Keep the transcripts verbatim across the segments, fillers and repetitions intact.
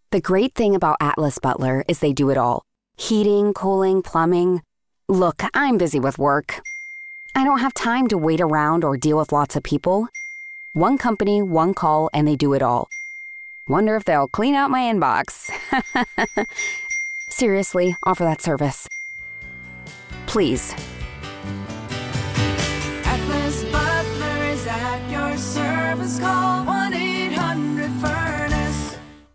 The great thing about Atlas Butler is they do it all. Heating, cooling, plumbing. Look, I'm busy with work. I don't have time to wait around or deal with lots of people. One company, one call, and they do it all. Wonder if they'll clean out my inbox. Seriously, offer that service. Please. Atlas Butler is at your service. Call one eight hundred furnace.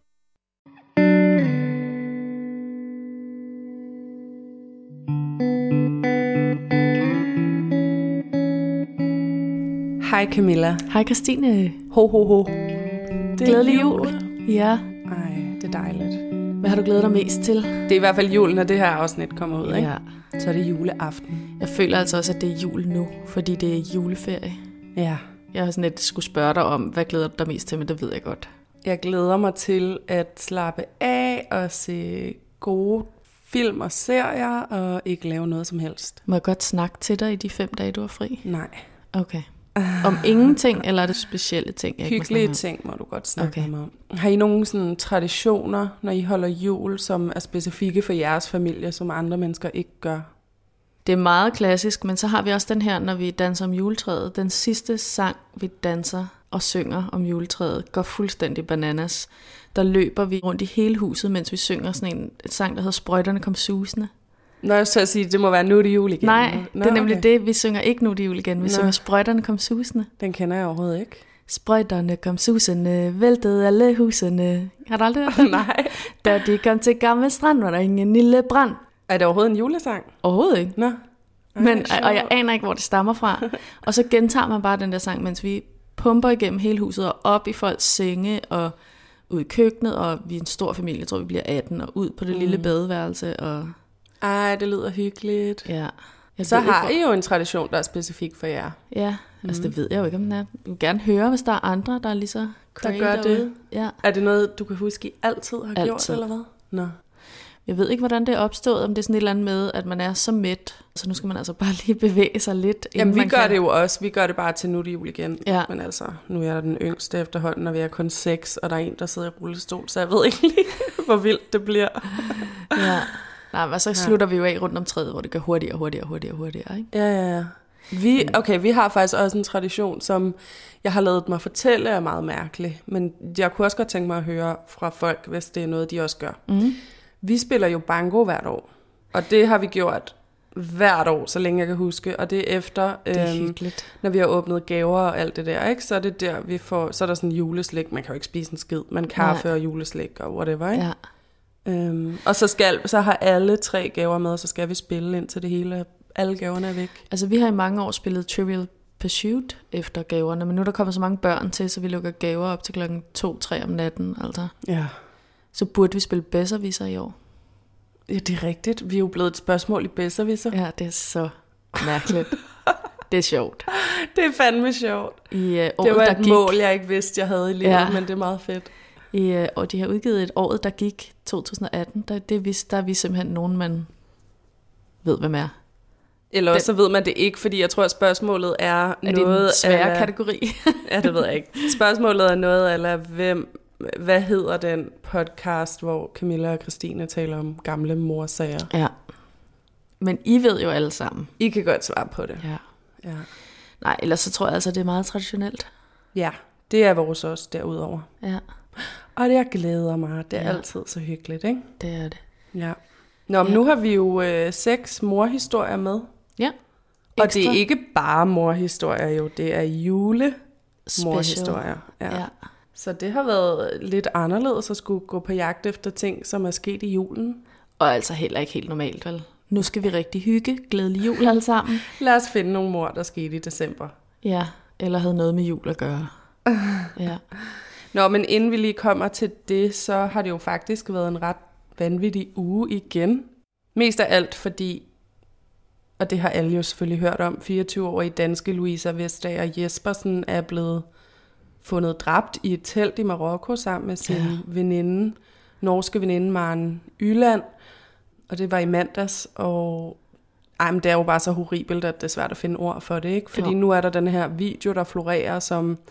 Hej Camilla. Hej Christine. Ho, ho, ho. Glædelig jul. Ja. Ej, det er dejligt. Hvad har du glædet dig mest til? Det er i hvert fald jul, når det her afsnit kommer ud, ikke? Ja. Så er det juleaften. Jeg føler altså også, at det er jul nu, fordi det er juleferie. Ja. Jeg har sådan lidt skulle spørge dig om, hvad glæder du dig mest til, men det ved jeg godt. Jeg glæder mig til at slappe af og se gode film og serier og ikke lave noget som helst. Må jeg godt snakke til dig i de fem dage, du er fri? Nej. Okay. Om ingenting, eller er det specielle ting? Jeg Hyggelige ting må du godt snakke okay. med mig om. Har I nogle sådan traditioner, når I holder jul, som er specifikke for jeres familie, som andre mennesker ikke gør? Det er meget klassisk, men så har vi også den her, når vi danser om juletræet. Den sidste sang, vi danser og synger om juletræet, går fuldstændig bananas. Der løber vi rundt i hele huset, mens vi synger sådan en et sang, der hedder Sprøjterne kom susende. Nå, jeg så at sige, det må være Nu er det jul igen. Nej, Nå, det er nemlig okay. det. Vi synger ikke Nu er det jul igen. Vi Nå. synger Sprøjterne kom susende. Den kender jeg overhovedet ikke. Sprøjterne kom susende, væltede alle husene. Har du aldrig hørt den? Nej. Da de kom til Gammel Strand, var der ingen lille brand. Er det overhovedet en julesang? Overhovedet ikke. Nå. Men, og jeg aner ikke, hvor det stammer fra. Og så gentager man bare den der sang, mens vi pumper igennem hele huset og op i folks senge og ud i køkkenet. Og vi er en stor familie, jeg tror vi bliver atten, og ud på det mm. lille badeværelse. Og ej, det lyder hyggeligt. ja. Jeg så har ikke, I jo en tradition, der er specifik for jer. Ja, mm. altså det ved jeg jo ikke, om den er. Jeg vil gerne høre, hvis der er andre, der er lige så crazy der gør derude. det. Ja. Er det noget, du kan huske, I altid har altid. gjort, eller hvad? Nå. Jeg ved ikke, hvordan det er opstået, om det er sådan et eller andet med, at man er så mæt, så nu skal man altså bare lige bevæge sig lidt. Jamen, vi man gør kan... det jo også. Vi gør det bare til Nu er det jul igen. Ja. Men altså, nu er jeg den yngste efterhånden, og vi er kun seks, og der er en, der sidder i rullestol, så jeg ved ikke lige, hvor vildt det bliver. Ja. Nej, men så slutter ja. vi jo af rundt om træet, hvor det går hurtigere, hurtigere, hurtigere, hurtigere, ikke? Ja, ja, ja. Vi, okay, vi har faktisk også en tradition, som jeg har ladet mig fortælle er meget mærkelig, men jeg kunne også godt tænke mig at høre fra folk, hvis det er noget, de også gør. Mm. Vi spiller jo banko hvert år, og det har vi gjort hvert år, så længe jeg kan huske, og det er efter, det er øhm, når vi har åbnet gaver og alt det der, ikke? Så er det der, vi får, så er der sådan juleslik, man kan jo ikke spise en skid, men kaffe Nej. og juleslik og whatever, ikke? Ja. Øhm, og så, skal, så har alle tre gaver med, og så skal vi spille indtil det hele, alle gaverne er væk. Altså vi har i mange år spillet Trivial Pursuit efter gaverne, men nu er der kommet så mange børn til, så vi lukker gaver op til klokken to tre om natten, altså. Ja. Så burde vi spille Besserwisser i år. Ja, det er rigtigt. Vi er jo blevet et spørgsmål i Besserwisser. Ja, det er så mærkeligt. Det er sjovt. Det er fandme sjovt. I, uh, året, det var et der gik... mål, jeg ikke vidste, jeg havde i livet, ja. Men det er meget fedt. I, uh, og de har udgivet et året, der gik to tusind atten, der, det er, der er vi simpelthen nogen, man ved, hvem er. Eller også så ved man det ikke, fordi jeg tror, at spørgsmålet er, er noget... Er det en svær af, kategori? Ja, det ved jeg ikke. Spørgsmålet er noget, eller hvem... Hvad hedder den podcast, hvor Camilla og Christine taler om gamle morsager? Ja. Men I ved jo alle sammen. I kan godt svare på det. Ja. Ja. Nej, ellers så tror jeg altså, det er meget traditionelt. Ja, det er vores også derudover. Ja. Og det jeg glæder mig. Det er ja. altid så hyggeligt, ikke? Det er det. Ja. Nå, men ja. Nu har vi jo øh, seks morhistorier med. Ja. Og det er ikke bare morhistorier jo, det er julemorhistorier. Ja. ja. Så det har været lidt anderledes at skulle gå på jagt efter ting, som er sket i julen. Og altså heller ikke helt normalt, vel? Nu skal vi rigtig hygge. Glædelig jul alle sammen. Lad os finde nogle mord, der skete i december. Ja, eller havde noget med jul at gøre. Ja. Nå, men inden vi lige kommer til det, så har det jo faktisk været en ret vanvittig uge igen. Mest af alt fordi, og det har alle jo selvfølgelig hørt om, fireogtyve-årige danske Louisa Vestager Jespersen er blevet fundet dræbt i et telt i Marokko sammen med sin ja. veninde, norske veninde Maren Yland. Og det var i mandags, og ej, men det er jo bare så horribelt, at det er svært at finde ord for det, ikke? Fordi jo. Nu er der den her video, der florerer, som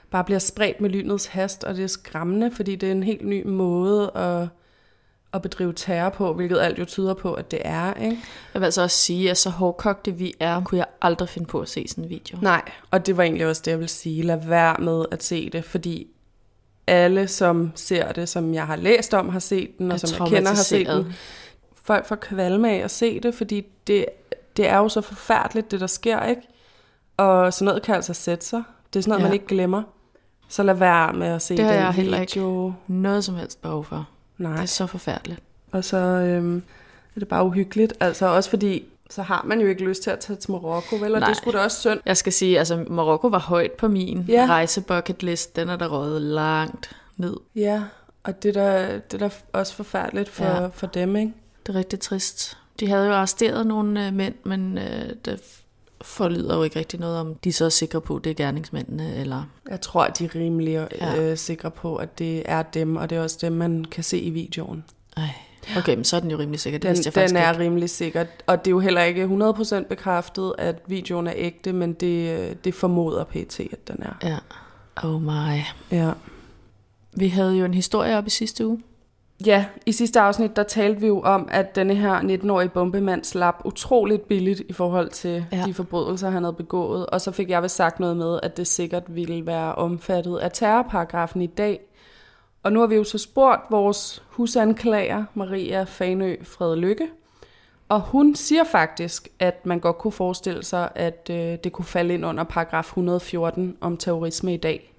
bare bliver spredt med lynets hast, og det er skræmmende, fordi det er en helt ny måde at, at bedrive terror på, hvilket alt jo tyder på, at det er, ikke? Jeg vil altså også sige, at så hårdkogte vi er, kunne jeg aldrig finde på at se sådan en video. Nej, og det var egentlig også det, jeg vil sige. Lad være med at se det, fordi alle, som ser det, som jeg har læst om, har set den, og er som jeg kender har set den. Folk får kvalme af at se det, fordi det, det er jo så forfærdeligt, det der sker, ikke? Og sådan noget kan altså sætte sig. Det er sådan noget, ja. man ikke glemmer. Så lad være med at se det den har jeg video. heller ikke noget som helst behov for. Nej. Det er så forfærdeligt. Og så øhm, er det bare uhyggeligt. Altså også fordi, så har man jo ikke lyst til at tage til Marokko, vel? Og Nej. det skulle da også synd. Jeg skal sige, altså Marokko var højt på min ja. rejsebucketlist. Den er der røget langt ned. Ja, og det er da, det er da også forfærdeligt for, ja. for dem, ikke? Det er rigtig trist. De havde jo arresteret nogle øh, mænd, men øh, det forlyder jo ikke rigtig noget om, de så er sikre på, at det er gerningsmændene, eller... Jeg tror, at de er rimelig ja. øh, sikre på, at det er dem, og det er også dem, man kan se i videoen. Ej. Okay, men så er den jo rimelig sikker. Det den jeg den er ikke. rimelig sikker, og det er jo heller ikke hundrede procent bekræftet, at videoen er ægte, men det, det formoder P T, at den er. Ja. Oh my. Ja. Vi havde jo en historie op i sidste uge. Ja, i sidste afsnit, der talte vi jo om, at denne her nitten-årige bombemand slap utroligt billigt i forhold til ja. de forbrydelser, han havde begået. Og så fik jeg vel sagt noget med, at det sikkert ville være omfattet af terrorparagrafen i dag. Og nu har vi jo så spurgt vores husanklager, Maria Fanø Fredelykke. Og hun siger faktisk, at man godt kunne forestille sig, at øh, det kunne falde ind under paragraf et hundrede og fjorten om terrorisme i dag.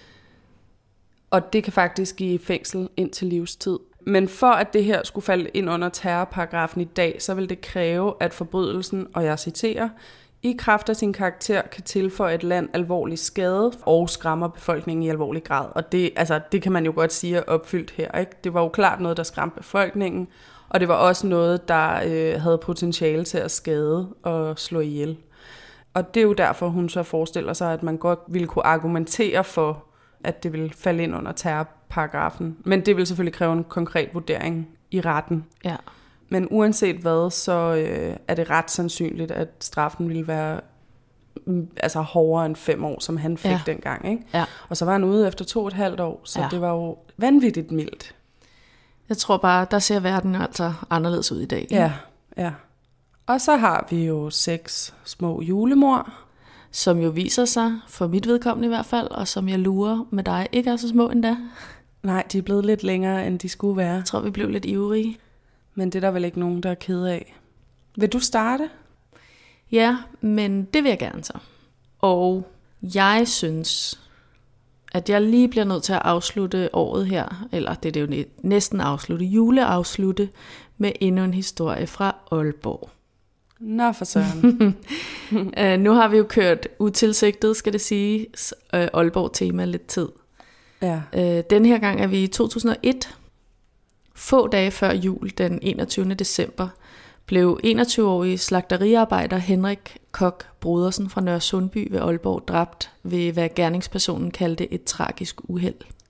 Og det kan faktisk give fængsel indtil livstid. Men for at det her skulle falde ind under terrorparagrafen i dag, så vil det kræve, at forbrydelsen, og jeg citerer, i kraft af sin karakter kan tilføje et land alvorlig skade og skræmmer befolkningen i alvorlig grad. Og det, altså, det kan man jo godt sige er opfyldt her, ikke? Det var jo klart noget, der skræmte befolkningen, og det var også noget, der øh, havde potentiale til at skade og slå ihjel. Og det er jo derfor, hun så forestiller sig, at man godt ville kunne argumentere for, at det vil falde ind under terrorparagrafen. Men det vil selvfølgelig kræve en konkret vurdering i retten. Ja. Men uanset hvad, så øh, er det ret sandsynligt, at straffen ville være mm, altså hårdere end fem år, som han fik ja. dengang. Ikke? Ja. Og så var han ude efter to og et halvt år, så ja. det var jo vanvittigt mildt. Jeg tror bare, der ser verden altså anderledes ud i dag. Ja, ja. Og så har vi jo seks små julemor, som jo viser sig, for mit vedkommende i hvert fald, og som jeg lurer med dig, ikke er så små endda. Nej, de er blevet lidt længere, end de skulle være. Jeg tror, vi blev lidt ivrige. Men det er der vel ikke nogen, der er ked af. Vil du starte? Ja, men det vil jeg gerne så. Og jeg synes, at jeg lige bliver nødt til at afslutte året her, eller det er det jo næsten afslutte, juleafslutte, med endnu en historie fra Aalborg. Nå for søren. uh, nu har vi jo kørt utilsigtet, skal det sige, uh, Aalborg-tema lidt tid. Ja. Uh, den her gang er vi i to tusind og et. Få dage før jul, den enogtyvende december, blev enogtyve-årige slagteriarbejder Henrik Koch Brodersen fra Nørre Sundby ved Aalborg dræbt ved, hvad gerningspersonen kaldte et tragisk uheld.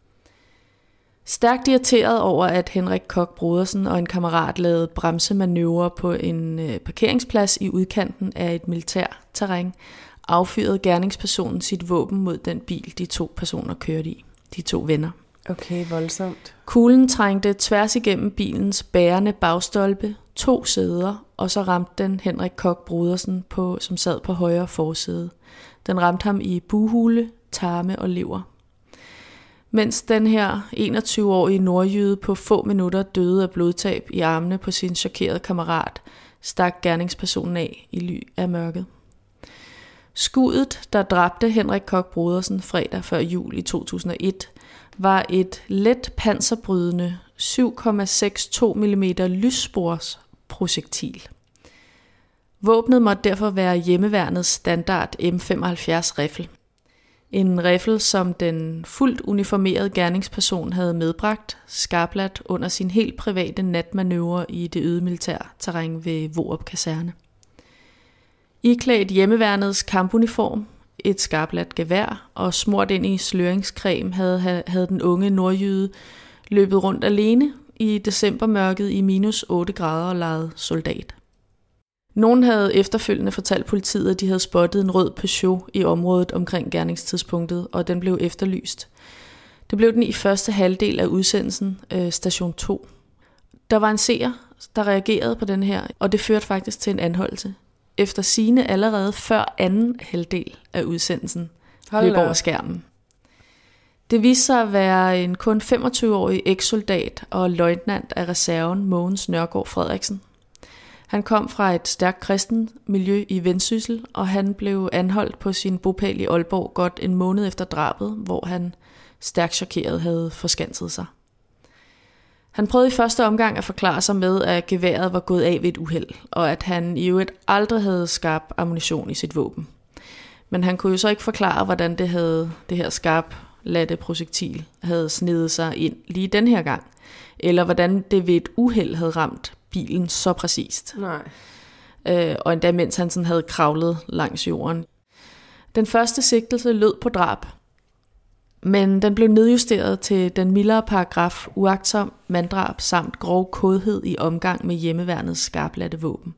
Stærkt irriteret over, at Henrik Koch Brodersen og en kammerat lavede bremsemanøvrer på en øh, parkeringsplads i udkanten af et militærterræn, affyrede gerningspersonen sit våben mod den bil, de to personer kørte i. De to venner. Okay, voldsomt. Kuglen trængte tværs igennem bilens bærende bagstolpe, to sæder, og så ramte den Henrik Koch Brodersen, på, som sad på højre forsæde. Den ramte ham i bughule, tarme og lever. Mens den her enogtyve-årige nordjyde på få minutter døde af blodtab i armene på sin chokerede kammerat, stak gerningspersonen af i ly af mørket. Skuddet, der dræbte Henrik Koch Brodersen fredag før jul i to tusind og et, var et let panserbrydende syv komma seksogtres millimeter lysspors projektil. Våbnet måtte derfor være hjemmeværnets standard M femoghalvfjerds riffel. En riffel, som den fuldt uniformerede gerningsperson havde medbragt, skarpladt under sin helt private natmanøvre i det øde militærterræn ved Vorup Kaserne. Iklædt hjemmeværnets kampuniform, et skarpladt gevær og smurt ind i sløringscreme havde, havde den unge nordjyde løbet rundt alene i decembermørket i minus otte grader og leget soldat. Nogen havde efterfølgende fortalt politiet, at de havde spottet en rød Peugeot i området omkring gerningstidspunktet, og den blev efterlyst. Det blev den i første halvdel af udsendelsen, øh, station to. Der var en seer, der reagerede på den her, og det førte faktisk til en anholdelse. Efter sigende allerede før anden halvdel af udsendelsen løb over skærmen. Det viste sig at være en kun femogtyve-årig ekssoldat og løjtnant af reserven Mogens Nørgaard Frederiksen. Han kom fra et stærkt kristen miljø i Vendsyssel, og han blev anholdt på sin bopæl i Aalborg godt en måned efter drabet, hvor han stærkt chokeret havde forskanset sig. Han prøvede i første omgang at forklare sig med, at geværet var gået af ved et uheld, og at han i øvrigt aldrig havde skarp ammunition i sit våben. Men han kunne jo så ikke forklare, hvordan det, havde, det her skarp latte projektil havde snedet sig ind lige den her gang, eller hvordan det ved et uheld havde ramt bilen så præcist. Nej. Øh, og endda mens han sådan havde kravlet langs jorden. Den første sigtelse lød på drab, men den blev nedjusteret til den mildere paragraf uagtsom manddrab samt grov kodhed i omgang med hjemmeværnets skarplatte våben.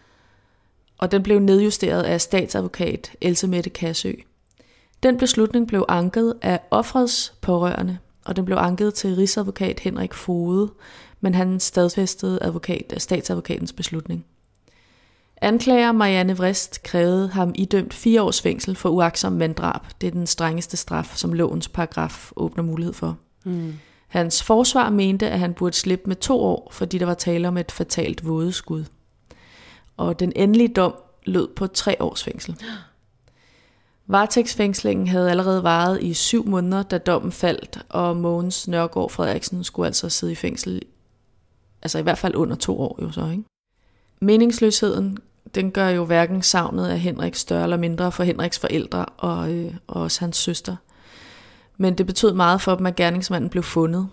Og den blev nedjusteret af statsadvokat Else Mette Kassø. Den beslutning blev anket af ofrets pårørende, og den blev anket til rigsadvokat Henrik Foged, men han stadfæstede advokat, statsadvokatens beslutning. Anklager Marianne Vrist krævede ham idømt fire års fængsel for uagtsom manddrab. Det er den strengeste straf, som lovens paragraf åbner mulighed for. Mm. Hans forsvar mente, at han burde slippe med to år, fordi der var tale om et fatalt vådeskud. Og den endelige dom lød på tre års fængsel. Varetægtsfængslingen havde allerede varet i syv måneder, da dommen faldt, og Mogens Nørgaard Frederiksen skulle altså sidde i fængsel, altså i hvert fald under to år jo så, ikke? Meningsløsheden, den gør jo hverken savnet af Henrik større eller mindre for Henriks forældre og, øh, og også hans søster. Men det betød meget for dem, at gerningsmanden blev fundet.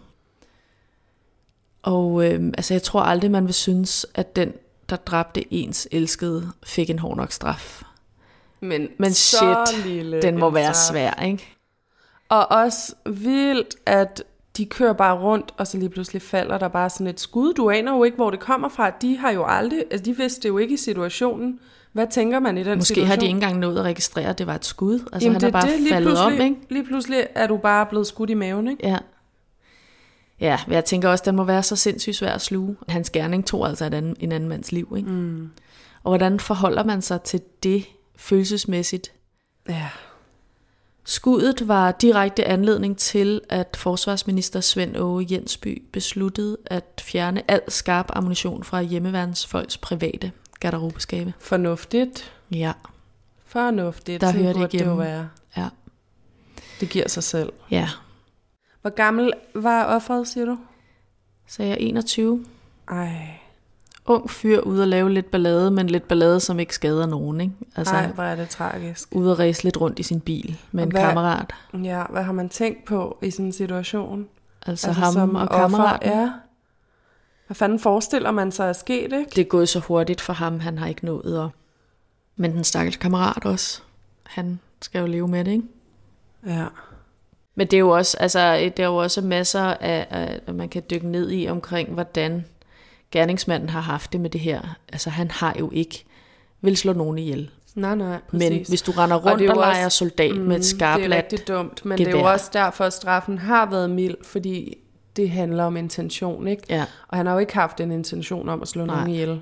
Og øh, altså jeg tror aldrig, man vil synes, at den, der dræbte ens elskede, fik en hård nok straf. Men, Men shit, lille den må være straf. svær, ikke? Og også vildt, at de kører bare rundt, og så lige pludselig falder der bare sådan et skud. Du aner jo ikke, hvor det kommer fra. De har jo aldrig, altså de vidste det jo ikke i situationen. Hvad tænker man i den Måske situation? har de ikke engang nået at registrere, at det var et skud. Altså Jamen, han er bare det. faldet om, ikke? Lige pludselig er du bare blevet skudt i maven, ikke? Ja. Ja, men jeg tænker også, at den må være så sindssygt svær at sluge. Hans gerning tog altså et anden, en anden mands liv, ikke? Mm. Og hvordan forholder man sig til det følelsesmæssigt? Ja. Skuddet var direkte anledning til, at forsvarsminister Svend Åge Jensby besluttede at fjerne al skarp ammunition fra hjemmeværnsfolks private garderobeskabe. Fornuftigt. Ja. Fornuftigt. Der Sådan hører det burde igennem. jo være. Ja. Det giver sig selv. Ja. Hvor gammel var offeret, siger du? Så jeg er enogtyve. Ej. Ung fyr ude at lave lidt ballade, men lidt ballade, som ikke skader nogen, ikke? Altså, Ej, hvor er det tragisk. ude at ræse lidt rundt i sin bil med Og en hvad- kammerat. Ja, hvad har man tænkt på i sådan en situation? Altså, Altså, ham som og offer, kammeraten. ja. Hvad fanden forestiller man sig er sket, ikke? Det er gået så hurtigt for ham, han har ikke nået. Og... Men den stakkels kammerat også. Han skal jo leve med det, ikke? Ja. Men det er jo også, altså, det er jo også masser af, af, at man kan dykke ned i omkring, hvordan gerningsmanden har haft det med det her. Altså, han har jo ikke vil slå nogen ihjel. Nej, nej, præcis. Men hvis du render Og rundt det er og, jo og også- leger soldat mm, med et Det er skarplat rigtig dumt, men det er gevær. jo også derfor, at straffen har været mild, fordi det handler om intention, ikke? Ja. Og han har jo ikke haft en intention om at slå Nej. nogen ihjel.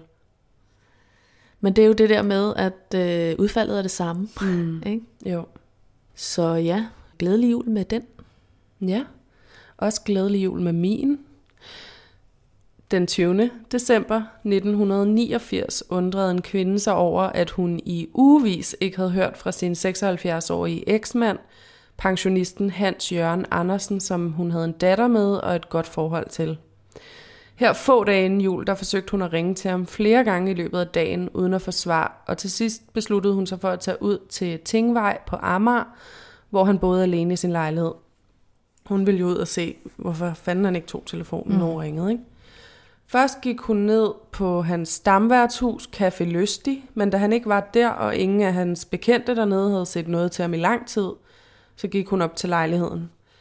Men det er jo det der med, at øh, udfaldet er det samme. Mm. Ikke? Jo. Så ja, glædelig jul med den. Ja. Også glædelig jul med min. Den tyvende december nitten niogfirs undrede en kvinde sig over, at hun i ugevis ikke havde hørt fra sin seksoghalvfjerds-årige eksmand, pensionisten Hans Jørgen Andersen, som hun havde en datter med og et godt forhold til. Her få dage inden jul, der forsøgte hun at ringe til ham flere gange i løbet af dagen, uden at få svar, og til sidst besluttede hun sig for at tage ud til Tingvej på Amager, hvor han boede alene i sin lejlighed. Hun ville jo ud og se, hvorfor fanden han ikke tog telefonen, når hun ringede, ikke? Først gik hun ned på hans stamværtshus, Café Lystig, men da han ikke var der, og ingen af hans bekendte dernede havde set noget til ham i lang tid, så gik hun op til lejligheden.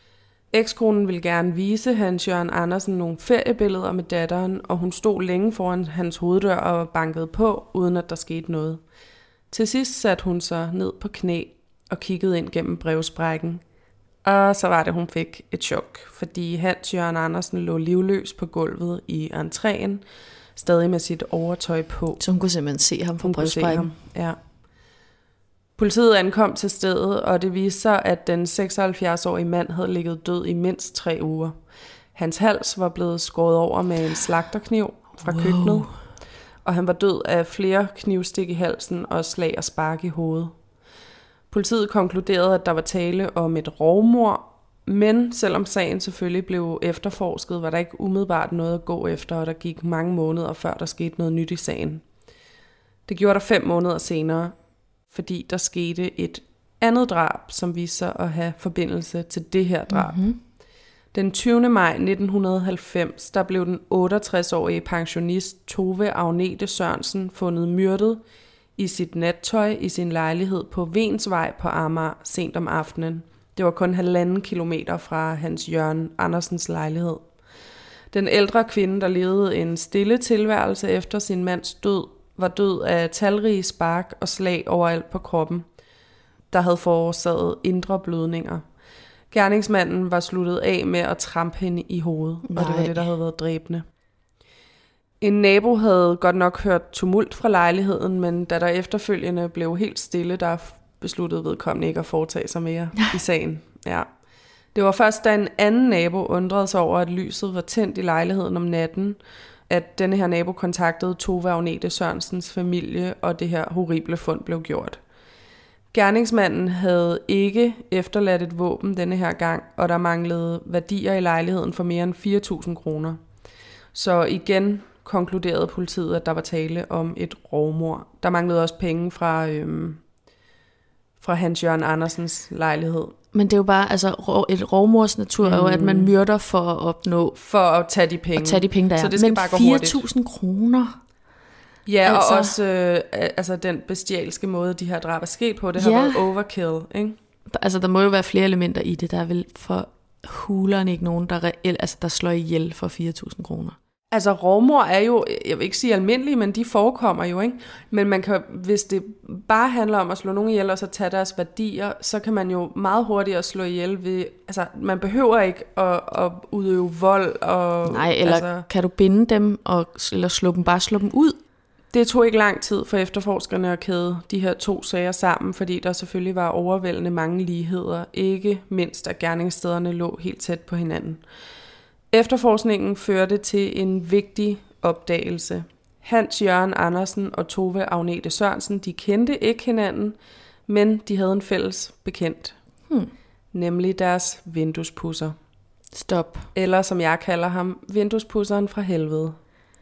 Ekskonen ville gerne vise Hans Jørgen Andersen nogle feriebilleder med datteren, og hun stod længe foran hans hoveddør og bankede på, uden at der skete noget. Til sidst satte hun sig ned på knæ og kiggede ind gennem brevsprækken. Og så var det, hun fik et chok, fordi Hans Jørgen Andersen lå livløs på gulvet i entréen, stadig med sit overtøj på. Så hun kunne simpelthen se ham fra brevsprækken? Ja. Politiet ankom til stedet, og det viste sig, at den seksoghalvfjerds-årige mand havde ligget død i mindst tre uger. Hans hals var blevet skåret over med en slagterkniv fra wow. køkkenet, og han var død af flere knivstik i halsen og slag og spark i hovedet. Politiet konkluderede, at der var tale om et rovmord, men selvom sagen selvfølgelig blev efterforsket, var der ikke umiddelbart noget at gå efter, og der gik mange måneder, før der skete noget nyt i sagen. Det gjorde der fem måneder senere, fordi der skete et andet drab, som viste sig at have forbindelse til det her drab. Mm-hmm. Den tyvende maj nitten halvfems, der blev den otteogtres-årige pensionist Tove Agnete Sørensen fundet myrdet i sit nattøj i sin lejlighed på Vensvej på Amager sent om aftenen. Det var kun halvanden kilometer fra Hans Jørgen Andersens lejlighed. Den ældre kvinde, der levede en stille tilværelse efter sin mands død, var død af talrige spark og slag overalt på kroppen, der havde forårsaget indre blødninger. Gerningsmanden var sluttet af med at trampe hende i hovedet, Nej. og det var det, der havde været dræbende. En nabo havde godt nok hørt tumult fra lejligheden, men da der efterfølgende blev helt stille, der besluttede vedkommende ikke at foretage sig mere i sagen. Ja. Det var først, da en anden nabo undrede sig over, at lyset var tændt i lejligheden om natten, at denne her nabo kontaktede Tove Agnete Sørensens familie, og det her horrible fund blev gjort. Gerningsmanden havde ikke efterladt et våben denne her gang, og der manglede værdier i lejligheden for mere end fire tusind kroner. Så igen konkluderede politiet, at der var tale om et rovmord. Der manglede også penge fra, øhm, fra Hans Jørgen Andersens lejlighed. Men det er jo bare, altså et rovmords natur mm. er jo, at man myrder for at opnå... For at tage de penge. At tage de penge, der er. Så det skal Men bare gå hurtigt. fire tusind kroner? Ja, altså, og også øh, altså den bestialske måde, de her drab er sket på, det har ja. været overkill, ikke? Altså, der må jo være flere elementer i det. Der er vel for huleren ikke nogen, der, reelt, altså, der slår ihjel for fire tusind kroner. Altså, rovmord er jo, jeg vil ikke sige almindelige, men de forekommer jo, ikke? Men man kan, hvis det bare handler om at slå nogen ihjel, og så tage deres værdier, så kan man jo meget hurtigere slå ihjel ved, altså, man behøver ikke at, at udøve vold. Og, Nej, eller altså, kan du binde dem, og, eller slå dem, bare slå dem ud? Det tog ikke lang tid for efterforskerne at kæde de her to sager sammen, fordi der selvfølgelig var overvældende mange ligheder, ikke mindst at gerningsstederne lå helt tæt på hinanden. Efterforskningen førte til en vigtig opdagelse. Hans Jørgen Andersen og Tove Agnete Sørensen, de kendte ikke hinanden, men de havde en fælles bekendt, hmm. nemlig deres vinduespudser. Stop. Eller som jeg kalder ham, vinduespudseren fra helvede.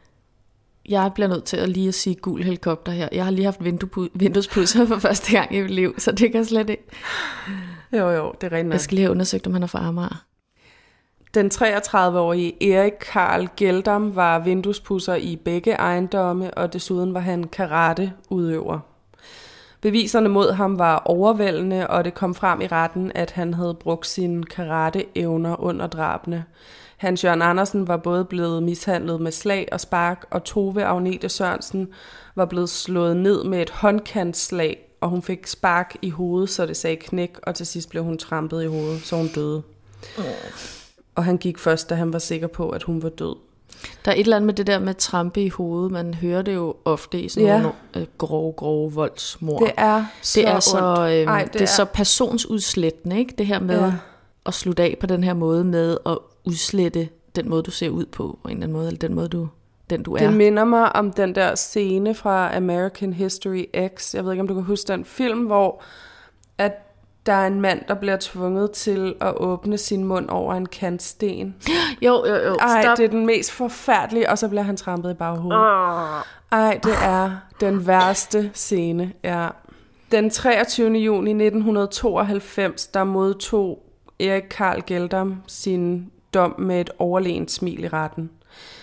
Jeg bliver nødt til at lige at sige gul helikopter her. Jeg har lige haft vinduespudser for første gang i mit liv, så det kan slet ikke. Jo, jo, det er rent nok. Jeg skal lige have undersøgt, om han er fra Amager. Den treogtredive-årige Erik Karl Geldam var vinduespudser i begge ejendomme, og desuden var han karate-udøver. Beviserne mod ham var overvældende, og det kom frem i retten, at han havde brugt sine karate-evner under drabene. Hans Jørgen Andersen var både blevet mishandlet med slag og spark, og Tove Agnete Sørensen var blevet slået ned med et håndkantslag, og hun fik spark i hovedet, så det sagde knæk, og til sidst blev hun trampet i hovedet, så hun døde. Oh. Og han gik først, da han var sikker på, at hun var død. Der er et eller andet med det der med trampe i hovedet. Man hører det jo ofte i sådan ja. nogle øh, grove, grove voldsmord. Det er så det er så, øh, Ej, det, det er, er så personsudslættende, ikke? Det her med ja. at slutte af på den her måde med at udslette den måde, du ser ud på, på en eller anden måde, eller den måde, du, den du er. Det minder mig om den der scene fra American History X. Jeg ved ikke, om du kan huske den film, hvor at der er en mand, der bliver tvunget til at åbne sin mund over en kantsten. Jo, jo, jo. Ej, Stop. det er den mest forfærdelige, og så bliver han trampet i baghovedet. Oh. Ej, det er den værste scene, ja. Den treogtyvende juni nitten tooghalvfems, der modtog Erik Karl Geldam sin dom med et overlegent smil i retten.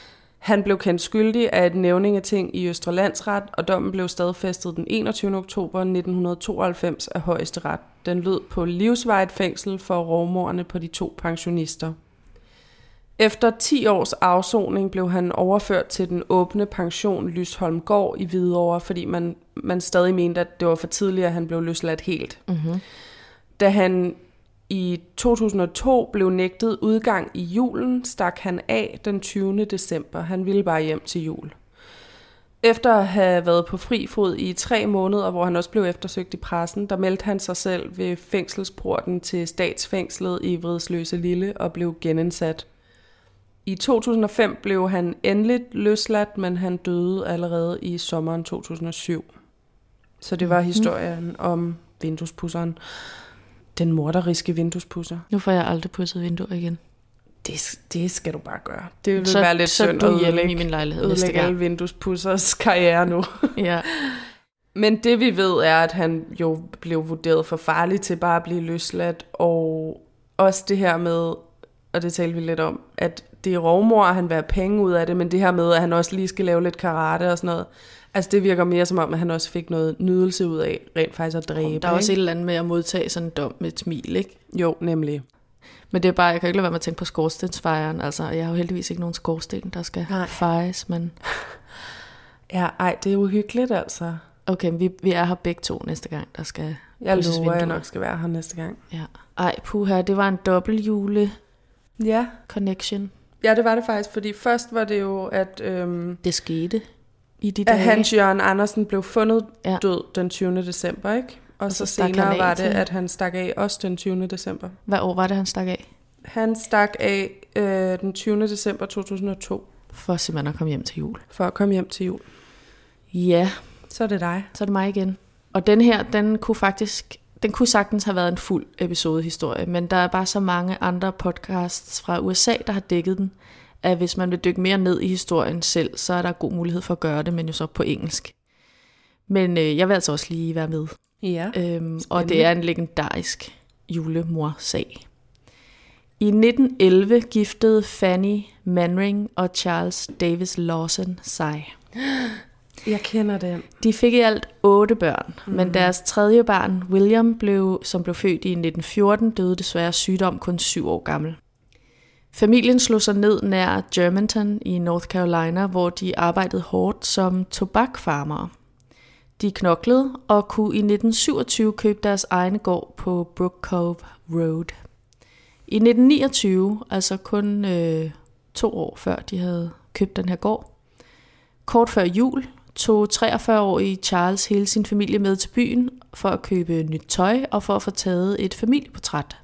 Han blev kendt skyldig af et nævningeting i Østre Landsret, og dommen blev stadfæstet den enogtyvende oktober nitten tooghalvfems af Højesteret. Den lød på livsvarigt fængsel for rovmordene på de to pensionister. Efter ti års afsoning blev han overført til den åbne pension Lysholmgård i Hvidovre, fordi man, man stadig mente, at det var for tidligt, at han blev løsladt helt. Mm-hmm. Da han i to tusind og to blev nægtet udgang i julen, stak han af den tyvende december. Han ville bare hjem til jul. Efter at have været på fri fod i tre måneder, hvor han også blev eftersøgt i pressen, der meldte han sig selv ved fængselsporten til statsfængslet i Vridsløse Lille og blev genindsat. I to tusind og fem blev han endeligt løsladt, men han døde allerede i sommeren to tusind og syv. Så det var historien om vinduespudseren. Den morderiske vinduespudser. Nu får jeg aldrig pudset vinduer igen. Det, det skal du bare gøre. Det vil så, være lidt så synd du at hjemme i min lejlighed næste gang. alle vinduespudsers karriere nu. Ja. Men det vi ved er, at han jo blev vurderet for farlig til bare at blive løsladt. Og også det her med, og det talte vi lidt om, at det er rovmord, han vil have penge ud af det, men det her med, at han også lige skal lave lidt karate og sådan noget. Altså det virker mere som om, at han også fik noget nydelse ud af rent faktisk at dræbe. Der er også et eller andet med at modtage sådan en dom med et smil, ikke? Jo, nemlig. Men det er bare, jeg kan ikke lade være med at tænke på skorstensfejeren. Altså, jeg har jo heldigvis ikke nogen skorsten, der skal Nej. fejes, men... Ja, ej, det er uhyggeligt altså. Okay, vi, vi er her begge to næste gang, der skal... Jeg lover, jeg nok skal være her næste gang. Ja. Ej, puha, det var en dobbelt jule... Ja. Connection. Ja, det var det faktisk, fordi først var det jo, at... Øhm, det skete i de at dage. Hans Jørgen Andersen blev fundet ja. død den tyvende december, ikke? Og, og så, så senere var det, til. at han stak af også den tyvende december. Hvad år var det, han stak af? Han stak af øh, den tyvende december to tusind og to. For simpelthen at komme hjem til jul. For at komme hjem til jul. Ja. Så er det dig. Så er det mig igen. Og den her, den kunne faktisk... Den kunne sagtens have været en fuld episodehistorie, men der er bare så mange andre podcasts fra U S A, der har dækket den, at hvis man vil dykke mere ned i historien selv, så er der god mulighed for at gøre det, men jo så på engelsk. Men øh, jeg vil altså også lige være med. Ja, øhm, og det er en legendarisk julemor-sag. I nitten elleve giftede Fanny Manring og Charles Davis Lawson sig. Jeg kender den. De fik i alt otte børn, mm. men deres tredje barn, William, blev, som blev født i nitten fjorten, døde desværre sygdom kun syv år gammel. Familien slog sig ned nær Germantown i North Carolina, hvor de arbejdede hårdt som tobakfarmere. De knoklede og kunne i nitten syvogtyve købe deres egne gård på Brook Cove Road. I nitten niogtyve, altså kun øh, to år før de havde købt den her gård, kort før jul, tog treogfyrre-årige Charles hele sin familie med til byen for at købe nyt tøj og for at få taget et familieportræt.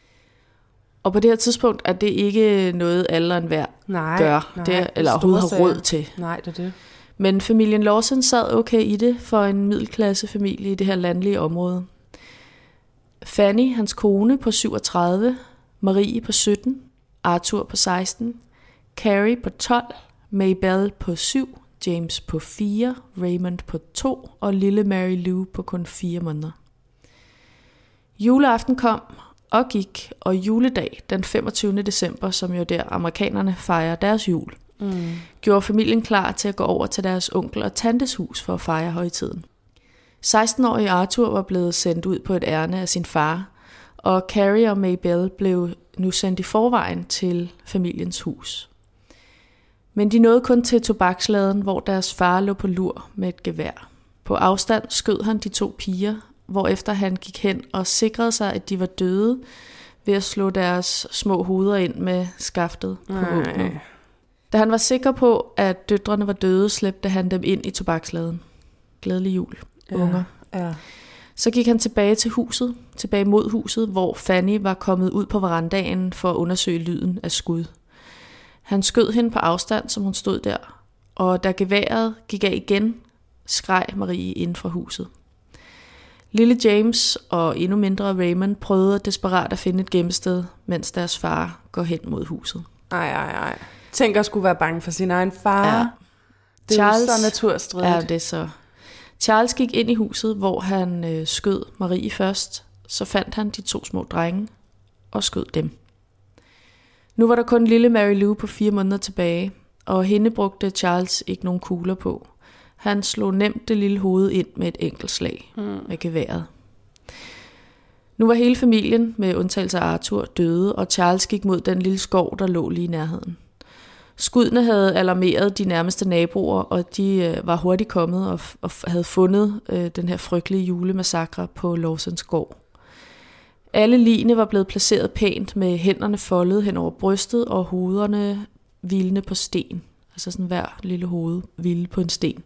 Og på det her tidspunkt er det ikke noget alle og enhver nej, gør, nej, det, eller overhovedet har råd til. Nej, det er det. Men familien Lawson sad okay i det for en middelklassefamilie i det her landlige område. Fanny, hans kone, på syvogtredive, Marie på sytten, Arthur på seksten, Carrie på tolv, Maybelle på syv, James på fire, Raymond på to og lille Mary Lou på kun fire måneder. Juleaften kom og gik, og juledag den femogtyvende december, som jo der amerikanerne fejrer deres jul, mm. gjorde familien klar til at gå over til deres onkel og tantes hus for at fejre højtiden. seksten-årige Arthur var blevet sendt ud på et ærne af sin far, og Carrie og Maybelle blev nu sendt i forvejen til familiens hus. Men de nåede kun til tobaksladen, hvor deres far lå på lur med et gevær. På afstand skød han de to piger, hvorefter han gik hen og sikrede sig, at de var døde, ved at slå deres små hoveder ind med skaftet på våbnet. Da han var sikker på, at døtrene var døde, slæbte han dem ind i tobaksladen. Glædelig jul, ja, unger. Ja. Så gik han tilbage til huset, tilbage mod huset, hvor Fanny var kommet ud på verandaen for at undersøge lyden af skud. Han skød hende på afstand, som hun stod der, og da geværet gik af igen, skreg Marie ind fra huset. Lille James og endnu mindre Raymond prøvede desperat at finde et gemmested, mens deres far går hen mod huset. Ej, ej, ej. Tænk at skulle være bange for sin egen far. Ja. Det er Charles, jo så naturstridigt. Ja, det er så. Charles gik ind i huset, hvor han øh, skød Marie først. Så fandt han de to små drenge og skød dem. Nu var der kun lille Mary Lou på fire måneder tilbage, og hende brugte Charles ikke nogen kugler på. Han slog nemt det lille hoved ind med et enkelt slag mm. med geværet. Nu var hele familien, med undtagelse af Arthur, døde, og Charles gik mod den lille skov, der lå lige i nærheden. Skuddene havde alarmeret de nærmeste naboer, og de øh, var hurtigt kommet og, f- og havde fundet øh, den her frygtelige julemassakre på Lawsons gård. Alle ligene var blevet placeret pænt med hænderne foldet hen over brystet og hovederne hvilende på sten. Altså sådan hver lille hoved hvilede på en sten.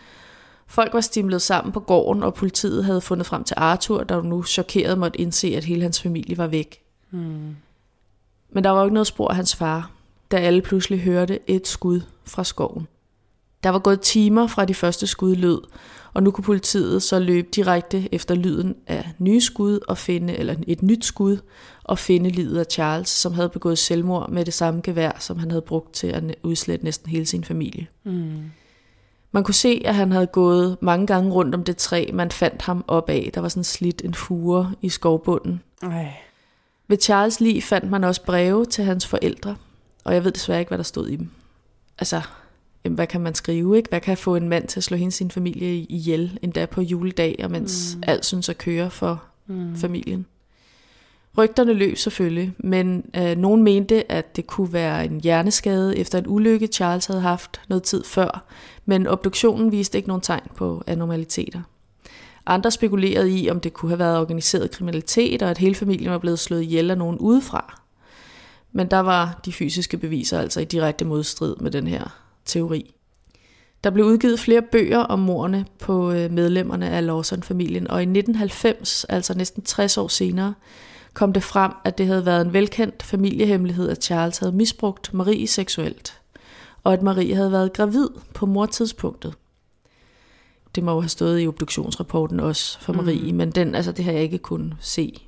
Folk var stimlet sammen på gården, og politiet havde fundet frem til Arthur, der nu chokeret måtte indse, at hele hans familie var væk. Hmm. Men der var jo ikke noget spor af hans far, da alle pludselig hørte et skud fra skoven. Der var gået timer fra de første skud lød, og nu kunne politiet så løbe direkte efter lyden af nye skud og finde, eller et nyt skud, og finde liget af Charles, som havde begået selvmord med det samme gevær, som han havde brugt til at udslette næsten hele sin familie. Mm. Man kunne se, at han havde gået mange gange rundt om det træ, man fandt ham op af. Der var sådan slidt en fure i skovbunden. Ej. Ved Charles' lig fandt man også breve til hans forældre, og jeg ved desværre ikke, hvad der stod i dem. Altså, hvad kan man skrive, ikke? Hvad kan få en mand til at slå hele sin familie ihjel, endda på juledag, og mens mm. alt synes at køre for mm. familien? Rygterne løb selvfølgelig, men øh, nogen mente, at det kunne være en hjerneskade efter en ulykke, Charles havde haft noget tid før, men obduktionen viste ikke nogen tegn på anormaliteter. Andre spekulerede i, om det kunne have været organiseret kriminalitet, og at hele familien var blevet slået ihjel af nogen udefra. Men der var de fysiske beviser altså i direkte modstrid med den her teori. Der blev udgivet flere bøger om mordene på medlemmerne af Lawson-familien, og i nitten halvfems, altså næsten tres år senere, kom det frem, at det havde været en velkendt familiehemmelighed, at Charles havde misbrugt Marie seksuelt, og at Marie havde været gravid på mordtidspunktet. Det må jo have stået i obduktionsrapporten også for Marie, mm. men den, altså, det har jeg ikke kunnet se.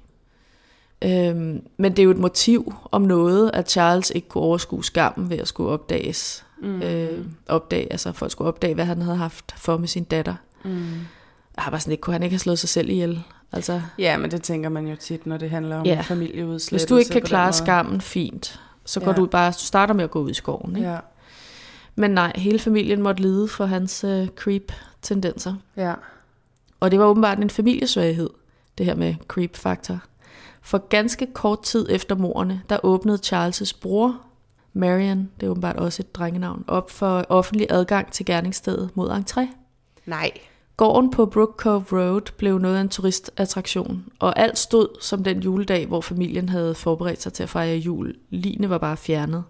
Øhm, men det er jo et motiv om noget, at Charles ikke kunne overskue skammen ved at skulle opdages. Mm. Øh, opdage, altså folk skulle opdage, hvad han havde haft for med sin datter. Mm. Jeg var sådan ikke, kunne han ikke have slået sig selv ihjel? Altså, ja, men det tænker man jo tit, når det handler om ja. familieudslettelse. Hvis du ikke kan klare skammen fint, så går ja. du bare, du starter med at gå ud i skoven. Ikke? Ja. Men nej, hele familien måtte lide for hans uh, creep-tendenser. Ja. Og det var åbenbart en familiesvaghed, det her med creep-faktor. For ganske kort tid efter mordene, der åbnede Charles' bror, Marion, det er åbenbart også et drengenavn, op for offentlig adgang til gerningsstedet mod entré. Nej. Gården på Brook Cove Road blev noget af en turistattraktion, og alt stod som den juledag, hvor familien havde forberedt sig til at fejre jul. Ligene var bare fjernet.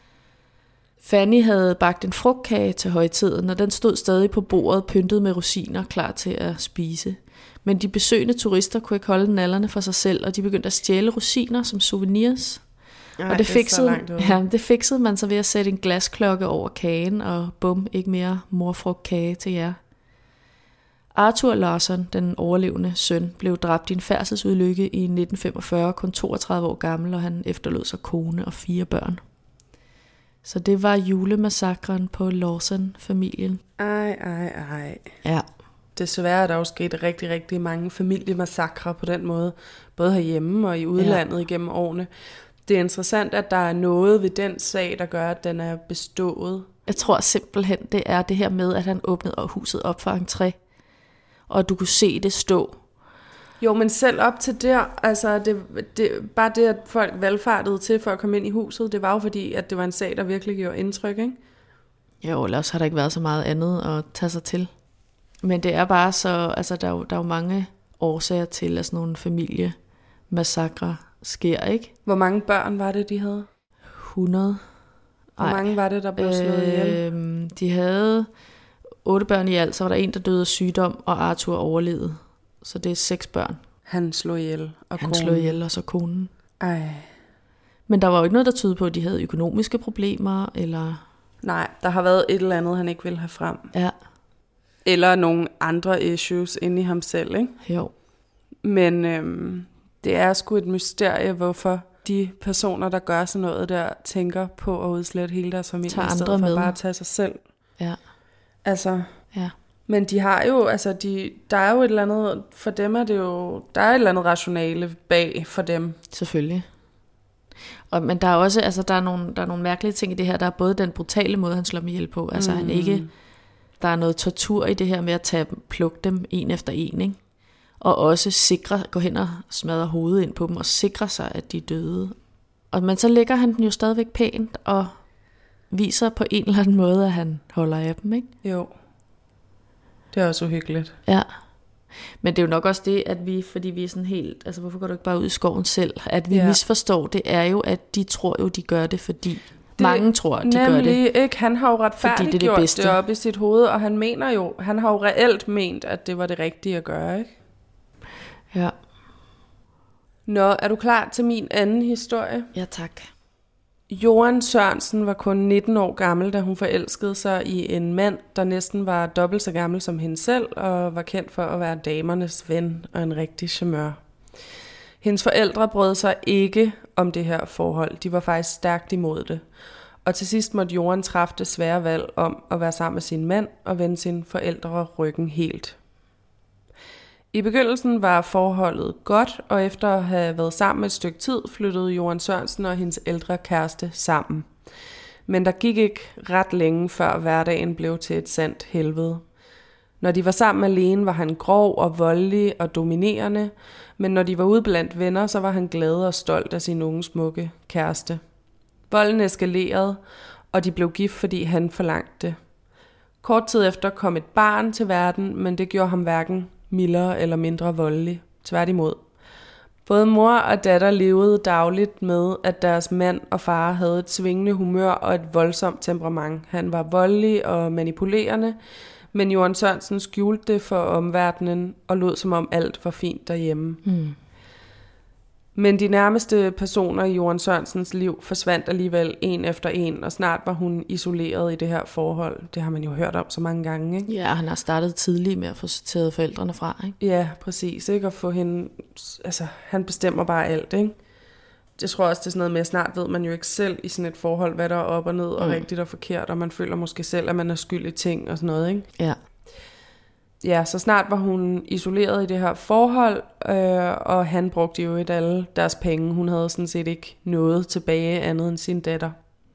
Fanny havde bagt en frugtkage til højtiden, og den stod stadig på bordet, pyntet med rosiner, klar til at spise. Men de besøgende turister kunne ikke holde nallerne for sig selv, og de begyndte at stjæle rosiner som souvenirs. Ej, og det fiksede, ja, det fiksede man så ved at sætte en glasklokke over kagen, og bum, ikke mere morfrugtkage til jer. Arthur Lawson, den overlevende søn, blev dræbt i en færdselsulykke i nitten femogfyrre, kun toogtredive år gammel, og han efterlod sig kone og fire børn. Så det var julemassakren på Lawson-familien. Ej, ej, ej. Ja. Desværre er der jo sket rigtig, rigtig mange familiemassakrer på den måde, både herhjemme og i udlandet ja. igennem årene. Det er interessant, at der er noget ved den sag, der gør, at den er bestået. Jeg tror simpelthen, det er det her med, at han åbnede huset op for entré, og du kunne se det stå. Jo, men selv op til der, altså det, det, bare det, at folk valgfartede til for at komme ind i huset, det var jo fordi, at det var en sag, der virkelig gjorde indtryk, ikke? Jo, ellers har der ikke været så meget andet at tage sig til. Men det er bare så, altså der er jo, der er jo mange årsager til, at sådan nogle familiemassakrer sker, ikke? Hvor mange børn var det, de havde? hundrede. Hvor Ej. mange var det, der blev slået ihjel? Øh, de havde otte børn i alt, så var der en, der døde af sygdom, og Arthur overlevede. Så det er seks børn. Han slog ihjel, og Han konen. slog ihjel, og så konen. Ej. Men der var jo ikke noget, der tydede på, at de havde økonomiske problemer, eller... Nej, der har været et eller andet, han ikke ville have frem. Ja. Eller nogle andre issues inde i ham selv, ikke? Jo. Men øhm, det er sgu et mysterie, hvorfor de personer, der gør sådan noget der, tænker på at udslette hele deres familie, i stedet for med. bare at tage sig selv. Ja. Altså... Ja. Men de har jo, altså de, der er jo et eller andet, for dem er det jo, der er et eller andet rationale bag for dem. Selvfølgelig. Og, men der er også, altså der er, nogle, der er nogle mærkelige ting i det her. Der er både den brutale måde, han slår dem ihjel på. Altså mm. han ikke, der er noget tortur i det her med at tage dem, plukke dem en efter en, ikke? Og også sikre, gå hen og smadre hovedet ind på dem, og sikre sig, at de er døde. Og, men så lægger han den jo stadigvæk pænt, og viser på en eller anden måde, at han holder af dem, ikke? Jo. Det er også uhyggeligt. Ja. Men det er jo nok også det, at vi, fordi vi er sådan helt, altså hvorfor går du ikke bare ud i skoven selv? At vi ja. misforstår, det er jo, at de tror jo, de gør det, fordi det, mange tror, de gør det. Nemlig ikke. Han har jo retfærdigt det, det, det, det op i sit hoved, og han mener jo, han har jo reelt ment, at det var det rigtige at gøre, ikke? Ja. Nå, er du klar til min anden historie? Ja, tak. Joan Sørensen var kun nitten år gammel, da hun forelskede sig i en mand, der næsten var dobbelt så gammel som hende selv, og var kendt for at være damernes ven og en rigtig charmeur. Hendes forældre brød sig ikke om det her forhold. De var faktisk stærkt imod det. Og til sidst måtte Joan træffe det svære valg om at være sammen med sin mand og vende sine forældre ryggen helt. I begyndelsen var forholdet godt, og efter at have været sammen et stykke tid, flyttede Joan Sørensen og hendes ældre kæreste sammen. Men der gik ikke ret længe, før hverdagen blev til et sandt helvede. Når de var sammen alene, var han grov og voldelig og dominerende, men når de var ude blandt venner, så var han glad og stolt af sin unge smukke kæreste. Volden eskalerede, og de blev gift, fordi han forlangte det. Kort tid efter kom et barn til verden, men det gjorde ham hverken mildere eller mindre voldelig. Tværtimod. Både mor og datter levede dagligt med, at deres mand og far havde et svingende humør og et voldsomt temperament. Han var voldelig og manipulerende, men Joan Sørensen skjulte det for omverdenen og lod som om alt var fint derhjemme. Mm. Men de nærmeste personer i Joan Sørensens liv forsvandt alligevel en efter en, og snart var hun isoleret i det her forhold. Det har man jo hørt om så mange gange, ikke? Ja, han har startet tidligt med at få sorteret forældrene fra, ikke? Ja, præcis, ikke? Og få hende, altså, han bestemmer bare alt, ikke? Jeg tror også, det er sådan noget med, at snart ved man jo ikke selv i sådan et forhold, hvad der er op og ned, og mm. rigtigt og forkert, og man føler måske selv, at man er skyld i ting og sådan noget, ikke? Ja. Ja, så snart var hun isoleret i det her forhold, øh, og han brugte jo et alle deres penge. Hun havde sådan set ikke noget tilbage andet end sin datter.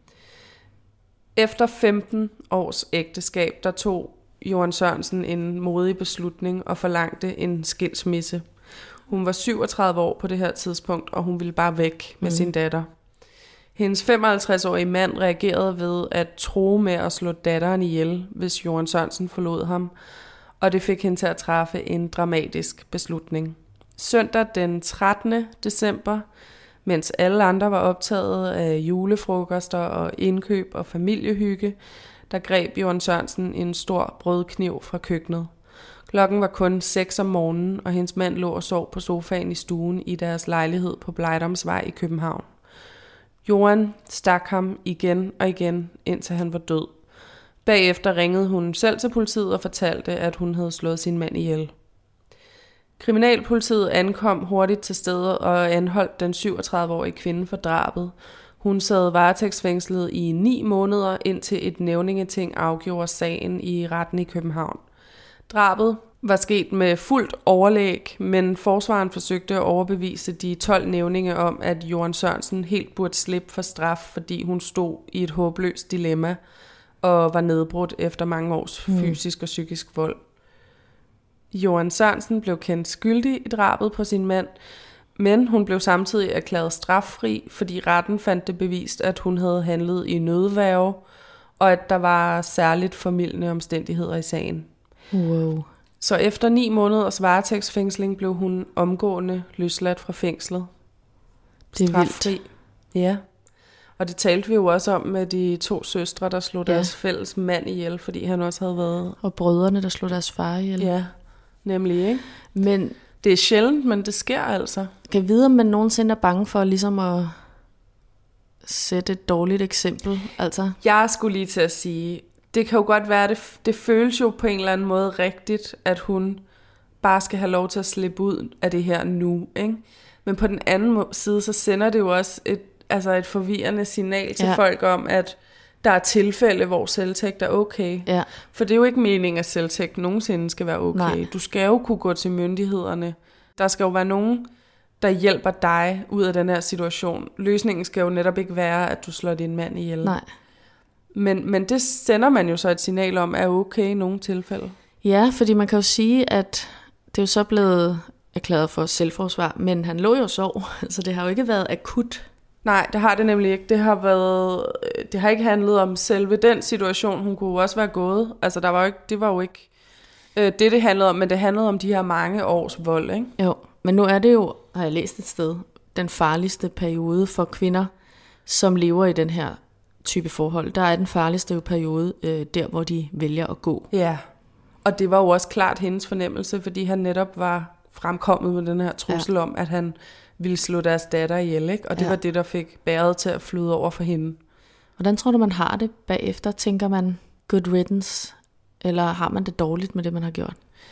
Efter femten års ægteskab, der tog Joan Sørensen en modig beslutning og forlangte en skilsmisse. Hun var syvogtredive år på det her tidspunkt, og hun ville bare væk med mm. sin datter. Hendes femoghalvtreds-årige mand reagerede ved at true med at slå datteren ihjel, hvis Joan Sørensen forlod ham, og det fik hende til at træffe en dramatisk beslutning. Søndag den trettende december, mens alle andre var optaget af julefrokoster og indkøb og familiehygge, der greb Joan Sørensen en stor brødkniv fra køkkenet. Klokken var kun seks om morgenen, og hendes mand lå og sov på sofaen i stuen i deres lejlighed på Blejdomsvej i København. Joan stak ham igen og igen, indtil han var død. Bagefter ringede hun selv til politiet og fortalte, at hun havde slået sin mand ihjel. Kriminalpolitiet ankom hurtigt til stedet og anholdt den syvogtredive-årige kvinde for drabet. Hun sad varetægtsfængslet i ni måneder, indtil et nævningeting afgjorde sagen i retten i København. Drabet var sket med fuldt overlæg, men forsvaren forsøgte at overbevise de tolv nævninge om, at Joan Sørensen helt burde slippe for straf, fordi hun stod i et håbløst dilemma og var nedbrudt efter mange års fysisk og psykisk vold. Joan Sørensen blev kendt skyldig i drabet på sin mand, men hun blev samtidig erklæret straffri, fordi retten fandt det bevist, at hun havde handlet i nødværge, og at der var særligt formildende omstændigheder i sagen. Wow. Så efter ni måneders varetægtsfængsling blev hun omgående løsladt fra fængslet. Det er Straffri. vildt. Ja. Og det talte vi jo også om med de to søstre, der slog Ja. deres fælles mand ihjel, fordi han også havde været... Og brødrene, der slog deres far ihjel. Ja, nemlig, ikke? Men Det er sjældent, men det sker altså. kan jeg vide, om man nogensinde er bange for ligesom at sætte et dårligt eksempel? Altså, Jeg skulle lige til at sige, det kan jo godt være, det, det føles jo på en eller anden måde rigtigt, at hun bare skal have lov til at slippe ud af det her nu, ikke? Men på den anden må- side, så sender det jo også et, altså et forvirrende signal til Ja. ja. folk om, at der er tilfælde, hvor selvtægt er okay. ja. For det er jo ikke meningen, at selvtægt nogensinde skal være okay. Nej. Du skal jo kunne gå til myndighederne. Der skal jo være nogen, der hjælper dig ud af den her situation. Løsningen skal jo netop ikke være, at du slår din mand ihjel. Nej. Men, men det sender man jo så et signal om, er okay i nogle tilfælde. Ja, fordi man kan jo sige, at det er jo så blevet erklæret for selvforsvar, men han lå jo og sov, så det har jo ikke været akut. Nej, det har det nemlig ikke. Det har været, det har ikke handlet om selve den situation. Hun kunne også være gået. Altså, der var jo ikke, det var jo ikke øh, det, det handlede om, men det handlede om de her mange års vold, ikke? Jo, men nu er det jo, har jeg læst et sted, den farligste periode for kvinder, som lever i den her type forhold. Der er den farligste periode øh, der, hvor de vælger at gå. Ja, og det var jo også klart hendes fornemmelse, fordi han netop var fremkommet med den her trussel ja. om, at han ville slå deres datter ihjel, ikke? Og det ja. var det, der fik bæret til at flyde over for hende. Hvordan tror du, man har det bagefter? Tænker man good riddance, eller har man det dårligt med det, man har gjort?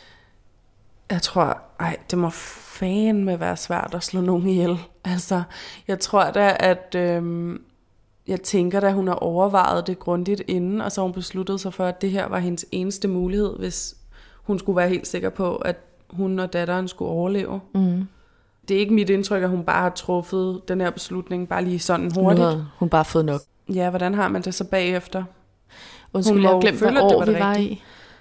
Jeg tror, ej, det må fandme være svært at slå nogen ihjel. Altså, jeg tror da, at øhm, jeg tænker da, hun har overvejet det grundigt inden, og så har hun besluttet sig for, at det her var hendes eneste mulighed, hvis hun skulle være helt sikker på, at hun og datteren skulle overleve. Mm. Det er ikke mit indtryk, at hun bare har truffet den her beslutning bare lige sådan hurtigt. Nu har hun bare fået nok. Ja, hvordan har man det så bagefter? Undskyld, jeg har glemt, hvad år var vi var i.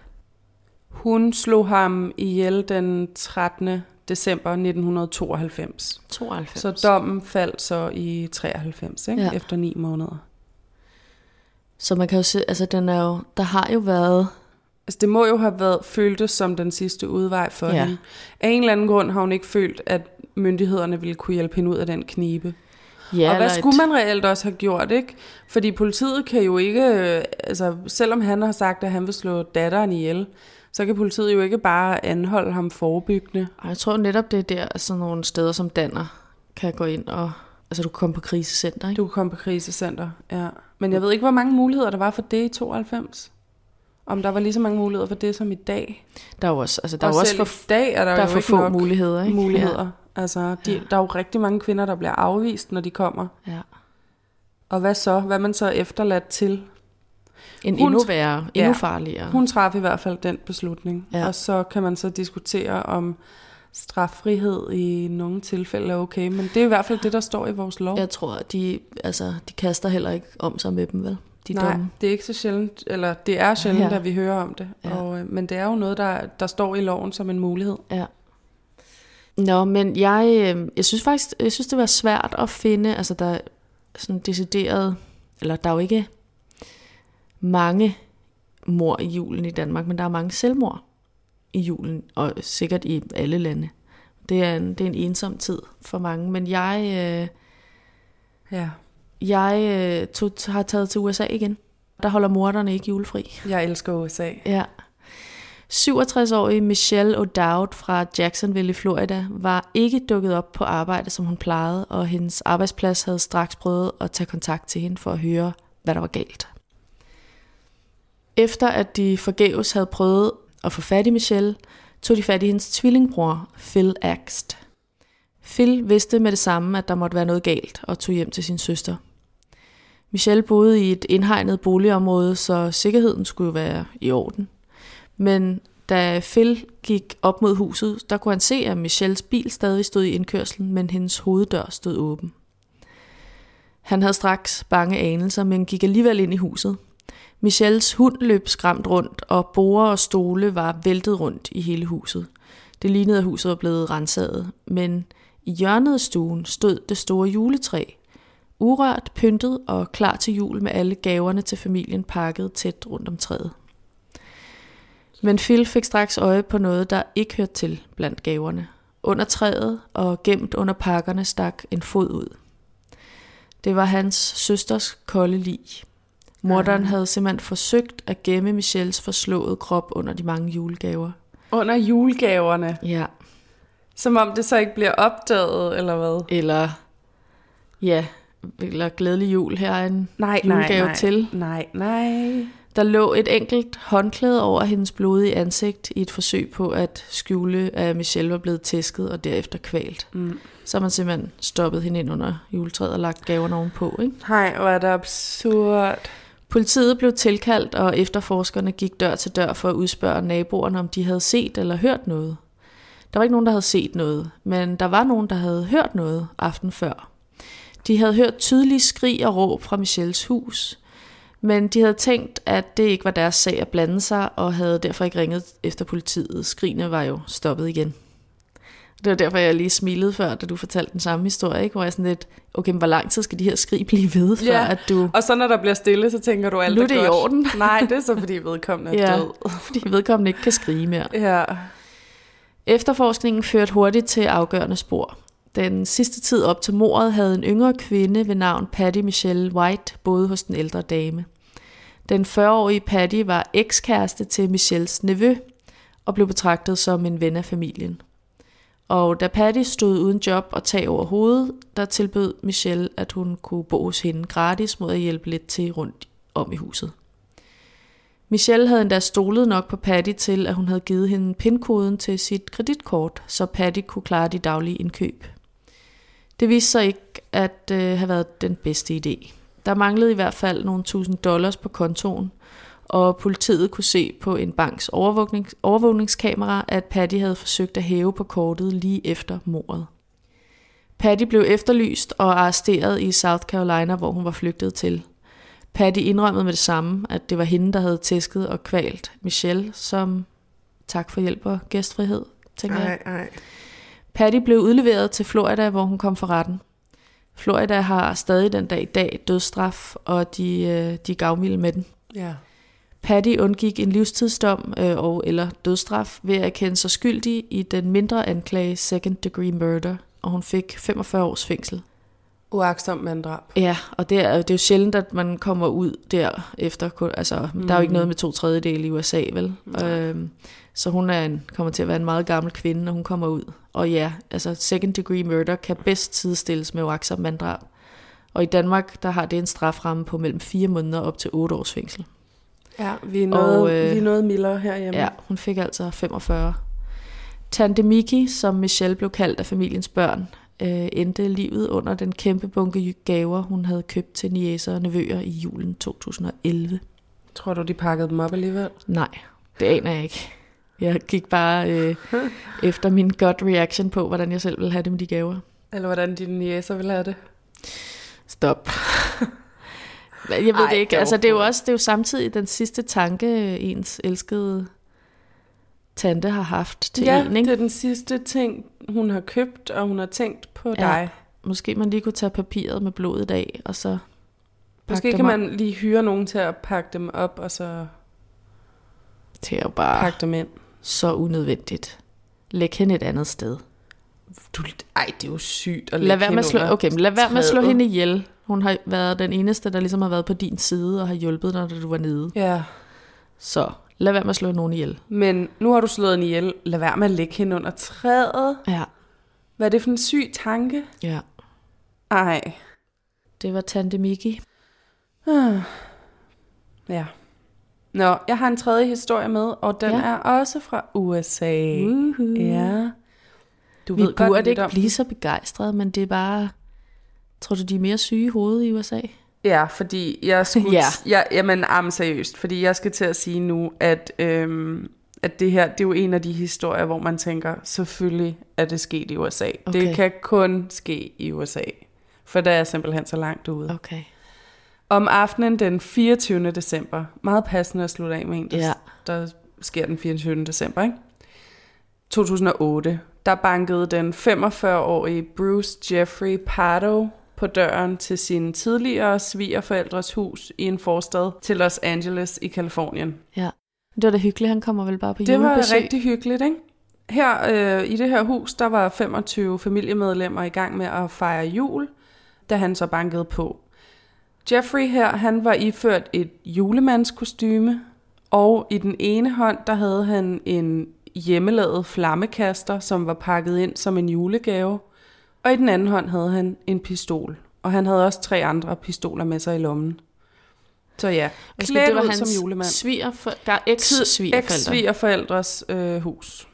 Hun slog ham ihjel den trettende december nitten tooghalvfems. tooghalvfems. Så dommen faldt så i treoghalvfems, ikke? Ja. Efter ni måneder. Så man kan jo se, altså den er jo, der har jo været... Altså det må jo have været føltes som den sidste udvej for ja. hende. Af en eller anden grund har hun ikke følt, at myndighederne ville kunne hjælpe hende ud af den knibe. Ja, og hvad skulle man reelt også have gjort, ikke? Fordi politiet kan jo ikke, altså selvom han har sagt, at han vil slå datteren ihjel, så kan politiet jo ikke bare anholde ham forebyggende. Jeg tror netop, det er der, sådan nogle steder som Danner kan gå ind og... Altså du kan komme på krisecenter, ikke? Du kan komme på krisecenter, ja. Men jeg ved ikke, hvor mange muligheder der var for det i tooghalvfems. Om der var lige så mange muligheder for det som i dag. Der er jo også, altså der og er også for, i dag er der, der jo for ikke få nok muligheder, ikke? muligheder. Ja. Altså, de, ja. der er jo rigtig mange kvinder, der bliver afvist, når de kommer. Ja. Og hvad så? Hvad er man så efterladt til? En hun, endnu værre, endnu ja, farligere. Hun traf i hvert fald den beslutning. Ja. Og så kan man så diskutere om straffrihed i nogle tilfælde er okay. Men det er i hvert fald det, der står i vores lov. Jeg tror, de, altså, de kaster heller ikke om sig med dem, vel? De Nej, dumme. det er ikke så sjældent, eller det er sjældent, ja. at vi hører om det. Ja. Og, øh, men det er jo noget, der, der står i loven som en mulighed. Ja. Nå, men jeg, øh, jeg synes faktisk, jeg synes, det var svært at finde, altså der er sådan decideret, eller der er jo ikke mange mord i julen i Danmark, men der er mange selvmord i julen, og sikkert i alle lande. Det er en, det er en ensom tid for mange, men jeg... Øh, ja. Jeg øh, tog, har taget til U S A igen. Der holder morderne ikke julefri. Jeg elsker U S A. Ja. syvogtres-årige Michelle O'Dowd fra Jacksonville i Florida var ikke dukket op på arbejde, som hun plejede, og hendes arbejdsplads havde straks prøvet at tage kontakt til hende for at høre, hvad der var galt. Efter at de forgæves havde prøvet at få fat i Michelle, tog de fat i hendes tvillingbror, Phil Axt. Phil vidste med det samme, at der måtte være noget galt, og tog hjem til sin søster. Michelle boede i et indhegnet boligområde, så sikkerheden skulle jo være i orden. Men da Phil gik op mod huset, der kunne han se, at Michelles bil stadig stod i indkørslen, men hendes hoveddør stod åben. Han havde straks bange anelser, men gik alligevel ind i huset. Michelles hund løb skræmt rundt, og borde og stole var væltet rundt i hele huset. Det lignede, at huset var blevet renset, men i hjørnet af stuen stod det store juletræ, urørt, pyntet og klar til jul med alle gaverne til familien pakket tæt rundt om træet. Men Phil fik straks øje på noget, der ikke hørte til blandt gaverne. Under træet og gemt under pakkerne stak en fod ud. Det var hans søsters kolde lig. Morderen havde simpelthen forsøgt at gemme Michelles forslåede krop under de mange julegaver. Under julegaverne? Ja. Som om det så ikke bliver opdaget, eller hvad? Eller, ja, eller glædelig jul, her er en nej, julegave nej, nej. til. Nej, nej. Der lå et enkelt håndklæde over hendes blodige ansigt i et forsøg på at skjule, at Michelle var blevet tæsket og derefter kvalt. Mm. Så har man simpelthen stoppet hende ind under juletræet og lagt gaverne ovenpå, ikke? Nej, hvor er det absurd. Politiet blev tilkaldt, og efterforskerne gik dør til dør for at udspørge naboerne, om de havde set eller hørt noget. Der var ikke nogen, der havde set noget, men der var nogen, der havde hørt noget aften før. De havde hørt tydelige skrig og råb fra Michelles hus, men de havde tænkt, at det ikke var deres sag at blande sig, og havde derfor ikke ringet efter politiet. Skrigene var jo stoppet igen. Det var derfor, jeg lige smilede før, da du fortalte den samme historie, ikke? Hvor jeg sådan lidt, okay, men hvor lang tid skal de her skrig blive ved, før Ja, at du... og så når der bliver stille, så tænker du alt Nu er er det i godt. orden. Nej, det er så fordi vedkommende er Ja, død. fordi vedkommende ikke kan skrige mere. Ja. Efterforskningen førte hurtigt til afgørende spor. Den sidste tid op til mordet havde en yngre kvinde ved navn Patty Michelle White boet hos den ældre dame. Den fyrre-årige Patty var ekskæreste til Michelles nevø og blev betragtet som en ven af familien. Og da Patty stod uden job og tag over hovedet, der tilbød Michelle, at hun kunne bo hos hende gratis mod at hjælpe lidt til rundt om i huset. Michelle havde endda stolet nok på Patty til, at hun havde givet hende pindkoden til sit kreditkort, så Patty kunne klare de daglige indkøb. Det viste sig ikke at øh, have været den bedste idé. Der manglede i hvert fald nogle tusind dollars på kontoen, og politiet kunne se på en banks overvågning, overvågningskamera, at Patty havde forsøgt at hæve på kortet lige efter mordet. Patty blev efterlyst og arresteret i South Carolina, hvor hun var flygtet til. Patty indrømmede med det samme, at det var hende, der havde tæsket og kvalt Michelle, som tak for hjælp og gæstfrihed, tænker jeg. Ej, ej. Patty blev udleveret til Florida, hvor hun kom for retten. Florida har stadig den dag i dag dødsstraf, og de, de er gavmilde med den. Ja. Patty undgik en livstidsdom øh, og eller dødsstraf ved at erkende sig skyldig i den mindre anklage second degree murder, og hun fik femogfyrre års fængsel. Uagtsom manddrab. Ja, og det er, det er jo sjældent, at man kommer ud derefter. Altså, mm. der er jo ikke noget med to tredjedele i U S A, vel? Øhm, så hun er en, kommer til at være en meget gammel kvinde, når hun kommer ud. Og ja, altså second degree murder kan bedst sidestilles med uagtsom manddrab. Og i Danmark, der har det en straframme på mellem fire måneder op til otte års fængsel. Ja, vi er noget, Og, øh, vi er noget mildere herhjemme. Ja, hun fik altså femogfyrre. Tante Mickey, som Michelle blev kaldt af familiens børn, øh, endte livet under den kæmpe bunke gaver, hun havde købt til niecer og nevøer i julen to tusind og elleve. Tror du, de pakkede dem op alligevel? Nej, det aner jeg ikke. Jeg gik bare øh, efter min gut reaction på, hvordan jeg selv ville have det med de gaver. Eller hvordan dine niecer ville have det? Stop. Jeg ved Ej, det ikke. det er Altså, det er jo også det er jo samtidig den sidste tanke, ens elskede tante har haft til ja, en, ikke? det er den sidste ting, hun har købt, og hun har tænkt på Ja. dig. Måske man lige kunne tage papiret med blodet af, og så Måske pakke kan dem man lige hyre nogen til at pakke dem op, og så til at bare pakke dem ind. så unødvendigt. Læg hende et andet sted. Du, ej, det er jo sygt at Lad lægge være med hende at slå, under okay, men lad være med at slå træet. hende ihjel. Hun har været den eneste, der ligesom har været på din side og har hjulpet dig, da du var nede. Ja, Så lad være med at slå nogen ihjel. men nu har du slået hende ihjel. Lad være med at lægge hende under træet. Ja, Hvad er det for en syg tanke? ja. Ej. Det var tante Mickey. Ah. Ja. Nå, jeg har en tredje historie med, og den Ja. er også fra U S A. Uhuh. Ja. Du Vi ved godt burde lidt ikke om blive den. så begejstrede, men det er bare... Tror du, de er mere syge i hovedet i U S A? Ja, fordi jeg skulle... Ja. ja. Jamen, am seriøst. Fordi jeg skal til at sige nu, at, øhm, at det her, det er jo en af de historier, hvor man tænker, selvfølgelig er det sket i U S A. Okay. Det kan kun ske i U S A. For der er simpelthen så langt ude. Okay. Om aftenen den fireogtyvende december, meget passende at slutte af med en, der, Ja. der sker den fireogtyvende december, ikke? to tusind og otte, der bankede den femogfyrre-årige Bruce Jeffrey Pardo på døren til sin tidligere svigerforældres hus i en forstad til Los Angeles i Californien. Ja. Det var da hyggeligt, han kommer vel bare på Det var julebesøg. rigtig hyggeligt, ikke? Her øh, i det her hus, der var femogtyve familiemedlemmer i gang med at fejre jul, da han så bankede på. Jeffrey her, han var iført et julemandskostyme, og i den ene hånd, der havde han en hjemmelavet flammekaster, som var pakket ind som en julegave, og i den anden hånd havde han en pistol, og han havde også tre andre pistoler med sig i lommen. Så ja, Måske klædt det var ud hans som julemand. svigerfor- eks-svigerforældre. Eks-svigerforældres øh, hus.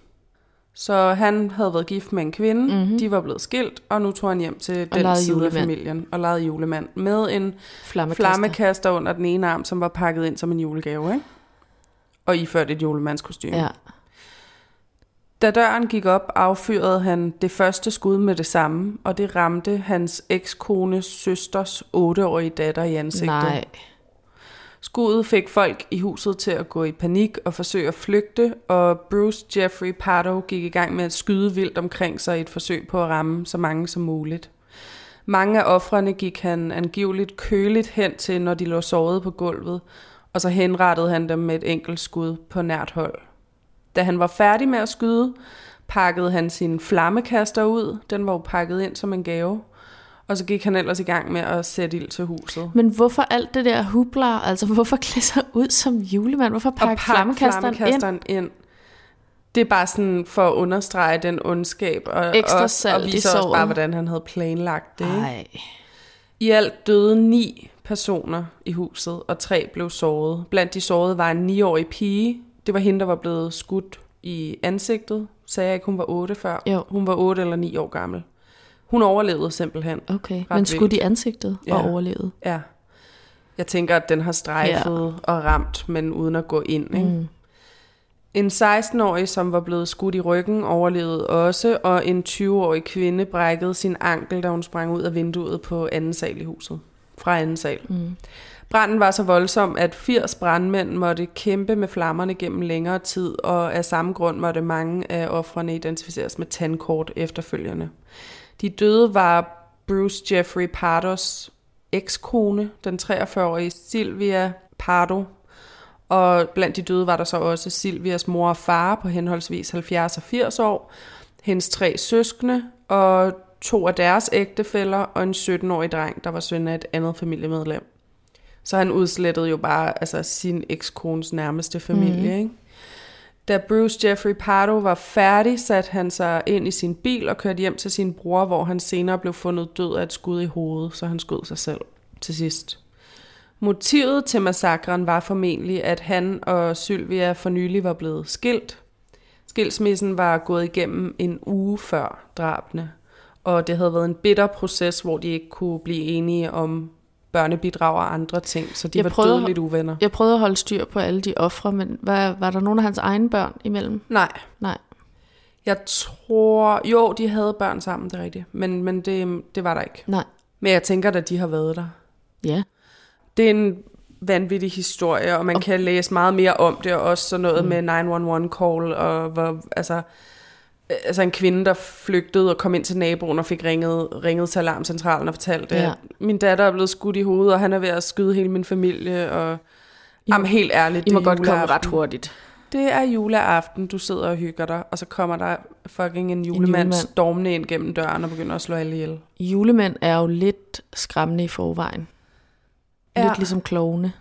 Så han havde været gift med en kvinde, mm-hmm. de var blevet skilt, og nu tog han hjem til den legede side julemand. af familien og legede julemand med en Flammekaster. flammekaster under den ene arm, som var pakket ind som en julegave, ikke? Og iført et julemandskostyme. Ja. Da døren gik op, affyrede han det første skud med det samme, og det ramte hans ekskones søsters otteårige datter i ansigtet. Nej. Skuddet fik folk i huset til at gå i panik og forsøge at flygte, og Bruce Jeffrey Pardo gik i gang med at skyde vildt omkring sig i et forsøg på at ramme så mange som muligt. Mange af ofrene gik han angiveligt køligt hen til, når de lå såret på gulvet, og så henrettede han dem med et enkelt skud på nært hold. Da han var færdig med at skyde, pakkede han sin flammekaster ud. Den var jo pakket ind som en gave. Og så gik han ellers i gang med at sætte ild til huset. Men hvorfor alt det der hubler? Altså hvorfor klæde sig ud som julemand? Hvorfor pakke pakke flammekasteren, flammekasteren ind? ind? Det er bare sådan for at understrege den ondskab. Og, Ekstra og, salt og i vise også såret. bare, hvordan han havde planlagt det. Nej. I alt døde ni personer i huset, og tre blev såret. Blandt de sårede var en niårig pige. Det var hende, der var blevet skudt i ansigtet. Sagde jeg ikke, hun var otte før? Jo. Hun var otte eller ni år gammel. Hun overlevede simpelthen. Okay, Ret men skudt i vildt. ansigtet Ja. og overlevede. Ja. Jeg tænker, at den har strejfet ja. og ramt, men uden at gå ind. Ikke? Mm. En seksten-årig, som var blevet skudt i ryggen, overlevede også, og en tyve-årig kvinde brækkede sin ankel, da hun sprang ud af vinduet på anden sal i huset. Fra anden sal. Mm. Branden var så voldsom, at firs brandmænd måtte kæmpe med flammerne gennem længere tid, og af samme grund måtte mange af ofrene identificeres med tandkort efterfølgende. De døde var Bruce Jeffrey Pardos ekskone, den treogfyrre-årige Sylvia Pardo, og blandt de døde var der så også Sylvias mor og far på henholdsvis halvfjerds og firs år, hendes tre søskende og to af deres ægtefæller og en sytten-årig dreng, der var søn af et andet familiemedlem. Så han udslettede jo bare altså, sin ekskones nærmeste familie. Mm. Ikke? Da Bruce Jeffrey Pardo var færdig, satte han sig ind i sin bil og kørte hjem til sin bror, hvor han senere blev fundet død af et skud i hovedet, så han skød sig selv til sidst. Motivet til massakren var formentlig, at han og Sylvia for nylig var blevet skilt. Skilsmissen var gået igennem en uge før drabene, og det havde været en bitter proces, hvor de ikke kunne blive enige om børnebidrag og andre ting, så de Jeg var prøvede- dødeligt uvenner. Jeg prøvede at holde styr på alle de ofre, men var, var der nogen af hans egne børn imellem? Nej. Nej. Jeg tror... Jo, de havde børn sammen, det er rigtigt. Men, men det, det var der ikke. Nej. Men jeg tænker, at de har været der. Ja. Det er en vanvittig historie, og man Og- kan læse meget mere om det, og også sådan noget Mm. med nine one one call, og hvor, altså, altså en kvinde, der flygtede og kom ind til naboen og fik ringet, ringet til alarmcentralen og fortalte, Ja. at min datter er blevet skudt i hovedet, og han er ved at skyde hele min familie, og jamen, helt ærligt, I må det er godt komme juleaften. ret hurtigt. Det er juleaften, du sidder og hygger dig, og så kommer der fucking en julemand, julemand. stormende ind gennem døren og begynder at slå alle ihjel. Julemænd er jo lidt skræmmende i forvejen. Ja. Lidt ligesom klovne.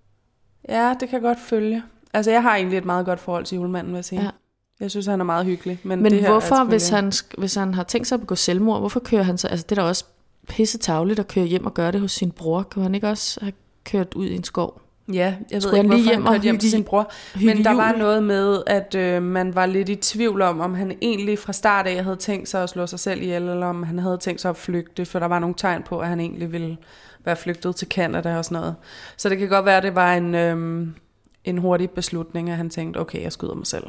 Ja, det kan jeg godt følge. Altså, jeg har egentlig et meget godt forhold til julemanden, vil jeg sige. Ja. Jeg synes, han er meget hyggelig. Men, Men det her hvorfor, er hvis selvfølgelig- han, sk- hvis han har tænkt sig at begå selvmord, hvorfor kører han så? Altså, det er da også pisse tarveligt at køre hjem og gøre det hos sin bror. Kan han ikke også have kørt ud i en skov? Ja, jeg Skulle ved ikke, han lige hvorfor hjem han og kørte hjem hygge til sin i- bror. hygge Men der var jul? noget med, at øh, man var lidt i tvivl om, om han egentlig fra start af havde tænkt sig at slå sig selv ihjel, eller om han havde tænkt sig at flygte, for der var nogle tegn på, at han egentlig ville være flygtet til Canada og sådan noget. Så det kan godt være, at det var en, øh, en hurtig beslutning, at han tænkte, okay, jeg skyder mig selv.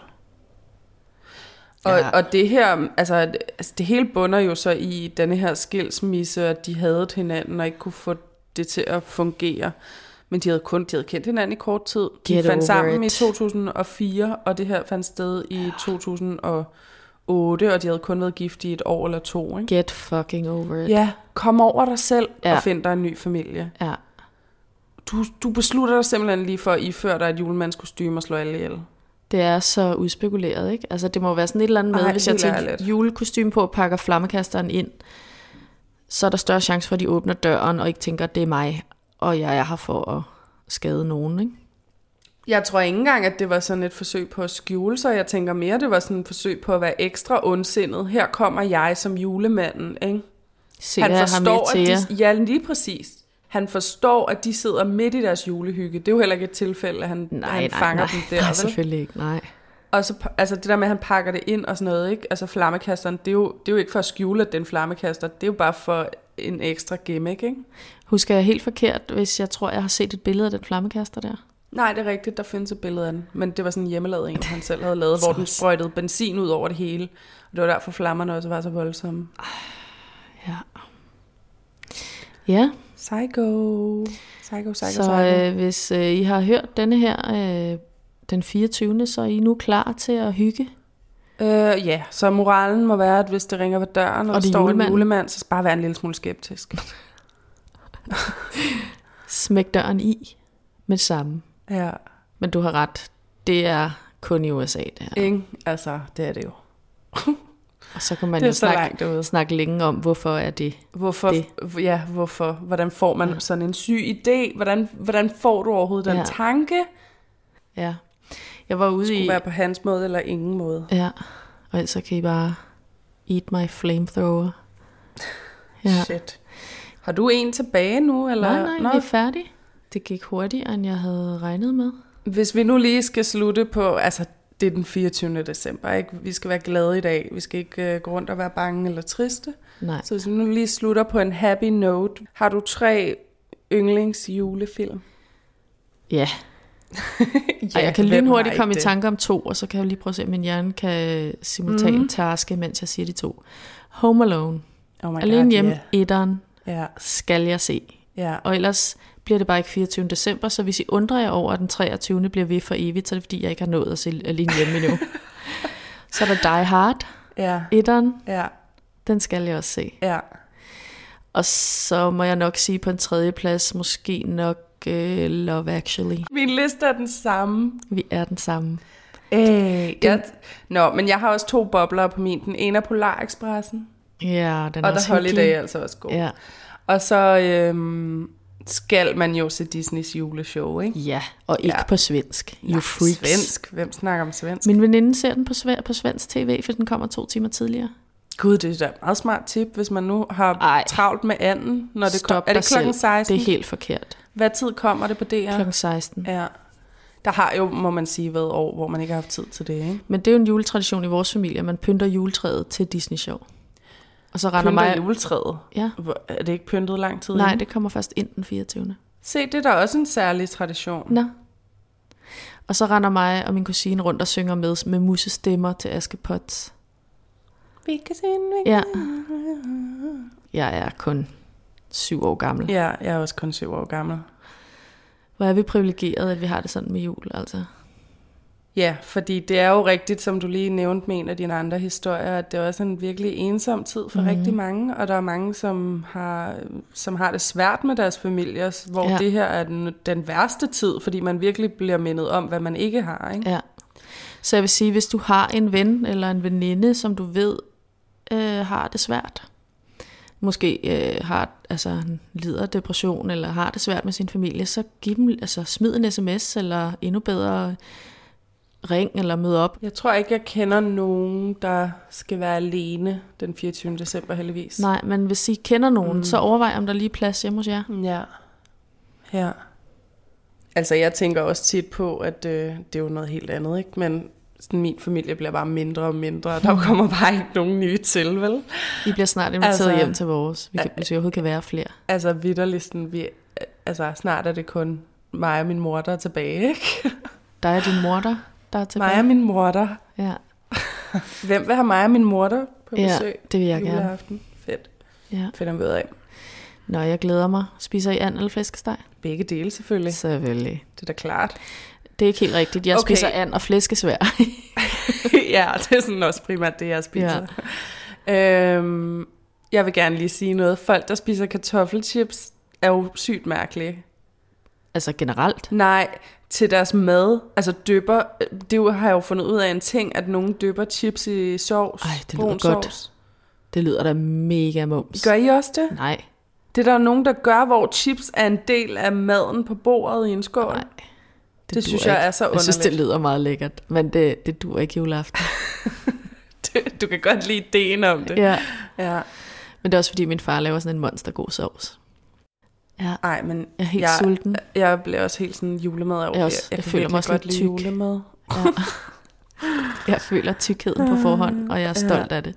Og, Ja. og det her, altså, altså det hele bunder jo så i denne her skilsmisse, at de havde hinanden og ikke kunne få det til at fungere. Men de havde kun de havde kendt hinanden i kort tid. De Get fandt over sammen it. i to tusind og fire, og det her fandt sted i to tusind og otte, og de havde kun været gift i et år eller to. Ikke? Get fucking over it. Ja, kom over dig selv Ja. og find dig en ny familie. Ja. Du, du beslutter dig simpelthen lige for at iføre dig et julemandskostyme og slå alle ihjel. Det er så udspekuleret, ikke? Altså, det må være sådan et eller andet med, Ej, hvis jeg helt tænker ærligt. julekostyme på og pakker flammekasteren ind, så er der større chance for, at de åbner døren og ikke tænker, at det er mig, og jeg er her for at skade nogen, ikke? Jeg tror ikke engang, at det var sådan et forsøg på at skjule sig. Jeg tænker mere, det var sådan et forsøg på at være ekstra ondsindet. Her kommer jeg som julemanden, ikke? Se, Han hvad jeg har med forstår, til at jer. de, ja, lige præcis. Han forstår, at de sidder midt i deres julehygge. Det er jo heller ikke et tilfælde, at han, Nej, han nej, fanger nej, dem der. nej, vel? selvfølgelig ikke, nej. Og så, altså det der med, at han pakker det ind og sådan noget, ikke? Altså flammekasteren, det er, jo, det er jo ikke for at skjule, at den flammekaster. Det er jo bare for en ekstra gimmick, ikke? Husker jeg helt forkert, hvis jeg tror, jeg har set et billede af den flammekaster der? Nej, det er rigtigt, der findes et billede af den. Men det var sådan en hjemmelavet en, han selv havde lavet, hvor den sprøjtede benzin ud over det hele. Og det var derfor flammerne også var så voldsomme. Ja. Ja. Psycho. Psycho, psycho, Så psycho. øh, hvis øh, I har hørt denne her øh, den fireogtyvende, så er I nu klar til at hygge. Øh, ja, så moralen må være, at hvis det ringer på døren, og, Og der det er står en julemanden. julemand, så bare være en lille smule skeptisk. Smæk døren i med det samme. Ja. Men du har ret. Det er kun i U S A, det her. Ingen, altså, det er det jo. Og så kan man Det er jo så snakke, langt derude. snakke længe om, hvorfor er det. Hvorfor, Det. ja, hvorfor? Hvordan får man ja. sådan en syg idé? Hvordan, hvordan får du overhovedet den Ja. tanke? Ja. Jeg var ude Skulle i... være på hans måde eller ingen måde. Ja. Og ellers så kan I bare eat my flamethrower. Ja. Shit. Har du en tilbage nu? Eller? Nej, nej, vi er færdige. Det gik hurtigere, end jeg havde regnet med. Hvis vi nu lige skal slutte på, altså det er den fireogtyvende december, ikke? Vi skal være glade i dag. Vi skal ikke uh, gå rundt og være bange eller triste. Nej. Så hvis vi nu lige slutter på en happy note. Har du tre yndlings julefilm? Ja. Ja, Ej, jeg kan hvem lynhurtigt har komme i ikke det? tanke om to, og så kan jeg lige prøve at se, om min hjerne kan simultant mm. taske, mens jeg siger de to. Home Alone. Oh my Alene God, hjemme, yeah. etteren, Ja, skal jeg se. ja. Og ellers bliver det bare ikke fireogtyvende december, så hvis I undrer jer over, at den treogtyvende bliver ved for evigt, så er det fordi, jeg ikke har nået at se Alene hjemme endnu. Så er der Die Hard, Ja, etteren, ja, den skal jeg også se. ja. Og så må jeg nok sige på en tredje plads, måske nok uh, Love Actually. Min liste er den samme. Vi er den samme. Øh, jeg, Nå, men jeg har også to bobler på min. Den ene er Polar Expressen, Ja, den og er der også Holiday hyggelig. er altså også god. Ja. Og så øhm, skal man jo se Disneys juleshow, ikke? Ja, og ikke Ja. på svensk. You Nej, freaks. Svensk. Hvem snakker om svensk? Min veninde ser den på, sv- på svensk tv, for den kommer to timer tidligere. Gud, det er da et meget smart tip, hvis man nu har Ej. travlt med anden. Når det Stop kom, er det dig klokken selv. seksten? Det er helt forkert. Hvad tid kommer det på D R? Klokken seksten. Ja. Der har jo, må man sige, været år, hvor man ikke har haft tid til det, ikke? Men det er jo en juletradition i vores familie, at man pynter juletræet til Disney-show. Og så render Pynter mig... juletræet. Ja. Hvor- Er det ikke pyntet lang tid Nej, inden? det kommer først ind den fireogtyvende. Se, det er da også en særlig tradition. Nå. Og så render mig og min kusine rundt og synger med med musestemmer til Askepot. Vi kan se en, vi Ja. kan- Jeg er kun syv år gammel. Ja, jeg er også kun syv år gammel. Hvor er vi privilegeret, at vi har det sådan med jul, altså. Ja, fordi det er jo rigtigt, som du lige nævnte med en af dine andre historier, at det er også en virkelig ensom tid for mm. rigtig mange, og der er mange, som har, som har det svært med deres familier, hvor Ja. ja. det her er den, den værste tid, fordi man virkelig bliver mindet om, hvad man ikke har, ikke? Ja. Så jeg vil sige, hvis du har en ven eller en veninde, som du ved øh, har det svært, måske øh, har, altså, lider af depression eller har det svært med sin familie, så giv dem, altså, smid en sms eller endnu bedre ring eller mød op. Jeg tror ikke, jeg kender nogen, der skal være alene den fireogtyvende december heldigvis. Nej, men hvis I kender nogen, mm. så overvej, om der lige er plads hjemme hos jer. Ja. Ja. Altså, jeg tænker også tit på, at øh, det er jo noget helt andet, ikke? Men sådan, min familie bliver bare mindre og mindre, og der kommer bare ikke nogen nye til, vel? I bliver snart inviteret Altså- hjem til vores, vi kan, hvis vi overhovedet kan være flere. Altså, vitterlisten, vi, altså, snart er det kun mig og min mor, der er tilbage, ikke? Der er din mor der, der er tilbage. Mig og min mor, der. Ja, Hvem vil have mig og min mor der på ja, besøg? det vil jeg gerne. Juleaften. Fedt. Ja. Finder vi ud af. Nå, jeg glæder mig. Spiser I and eller flæskesteg? Begge dele selvfølgelig. Selvfølgelig. Det er da klart. Det er ikke helt rigtigt. Jeg Okay. okay. spiser and og flæskesvær. Ja, det er sådan også primært det, jeg spiser. Ja. Øhm, jeg vil gerne lige sige noget. Folk, der spiser kartoffelchips, er jo sygt mærkelige. Altså generelt. Nej, til deres mad. Altså dypper, det jo- har jeg jo fundet ud af en ting, at nogen dypper chips i sovs. Ej, det brun lyder godt. sovs. Det lyder da mega mums. Gør I også det? Nej, Det er der nogen, der gør, hvor chips er en del af maden på bordet i en skål. nej. Det, det duer synes jeg ikke. er så Jeg underligt. synes, det lyder meget lækkert. Men det, det duer ikke juleaften. Du kan godt lide ideen om det. Ja. Ja. Men det er også fordi, min far laver sådan en monstergod sovs. Ja, Ej, men jeg er helt jeg, sulten. jeg bliver også helt sådan julemad over. Jeg, også, jeg, jeg kan føler virkelig mig også godt lidt lide tyk. julemad. Ja. Jeg føler tykkheden på forhånd, og jeg er stolt af det.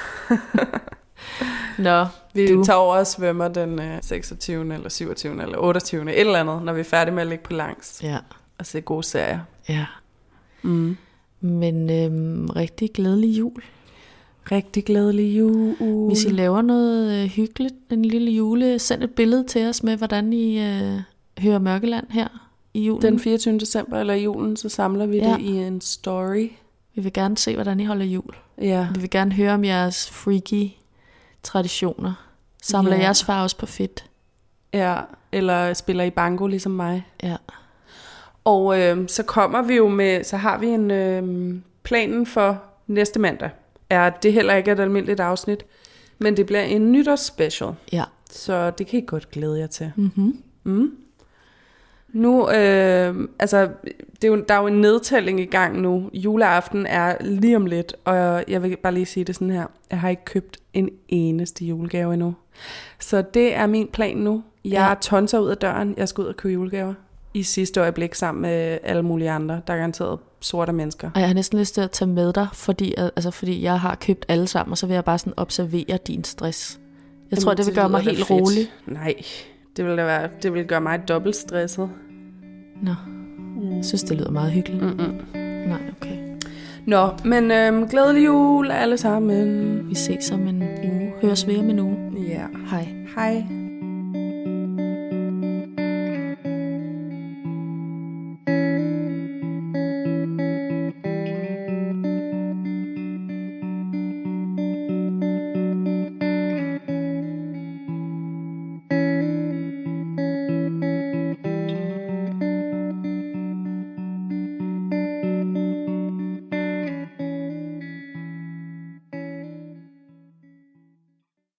Nå, Vi du. tager over og svømmer den øh, seksogtyvende eller syvogtyvende eller otteogtyvende et eller andet, når vi er færdige med at ligge på langs. Ja. at se gode serier. Ja. Mm. Men øhm, rigtig glædelig jul. Rigtig glædelig jul. Hvis I laver noget øh, hyggeligt, en lille jule, send et billede til os med, hvordan I øh, hører Mørkeland her i julen. Den fireogtyvende december eller i julen, så samler vi Ja. det i en story. Vi vil gerne se, hvordan I holder jul. Ja. Vi vil gerne høre om jeres freaky traditioner. Samler Ja. jeres far også på fedt? Ja, eller spiller i banko ligesom mig. Ja. Og øh, så kommer vi jo med, så har vi en øh, planen for næste mandag. Er det heller ikke et almindeligt afsnit, men det bliver en nytårsspecial. Ja. Så det kan I godt glæde jer til. Mm-hmm. Mm. Nu, øh, altså, det er jo, der er jo en nedtælling i gang nu. Juleaften er lige om lidt, og jeg vil bare lige sige det sådan her. Jeg har ikke købt en eneste julegave endnu. Så det er min plan nu. Jeg Ja. tonser ud af døren. Jeg skal ud og købe julegaver i sidste øjeblik sammen med alle mulige andre. Der er garanteret sorte mennesker. Og jeg har næsten lyst til at tage med dig, fordi, altså, fordi jeg har købt alle sammen, og så vil jeg bare sådan observere din stress. Jeg tror, Jamen, det vil gøre mig lyder da helt fedt. rolig. Nej, det vil da være, det vil gøre mig dobbelt stresset. Nå, jeg synes, det lyder meget hyggeligt. Mm-mm. Nej, okay. Nå, men øhm, glædelig jul alle sammen. Vi ses om en uge. Høres ved om en uge. Ja. Hej. Hej.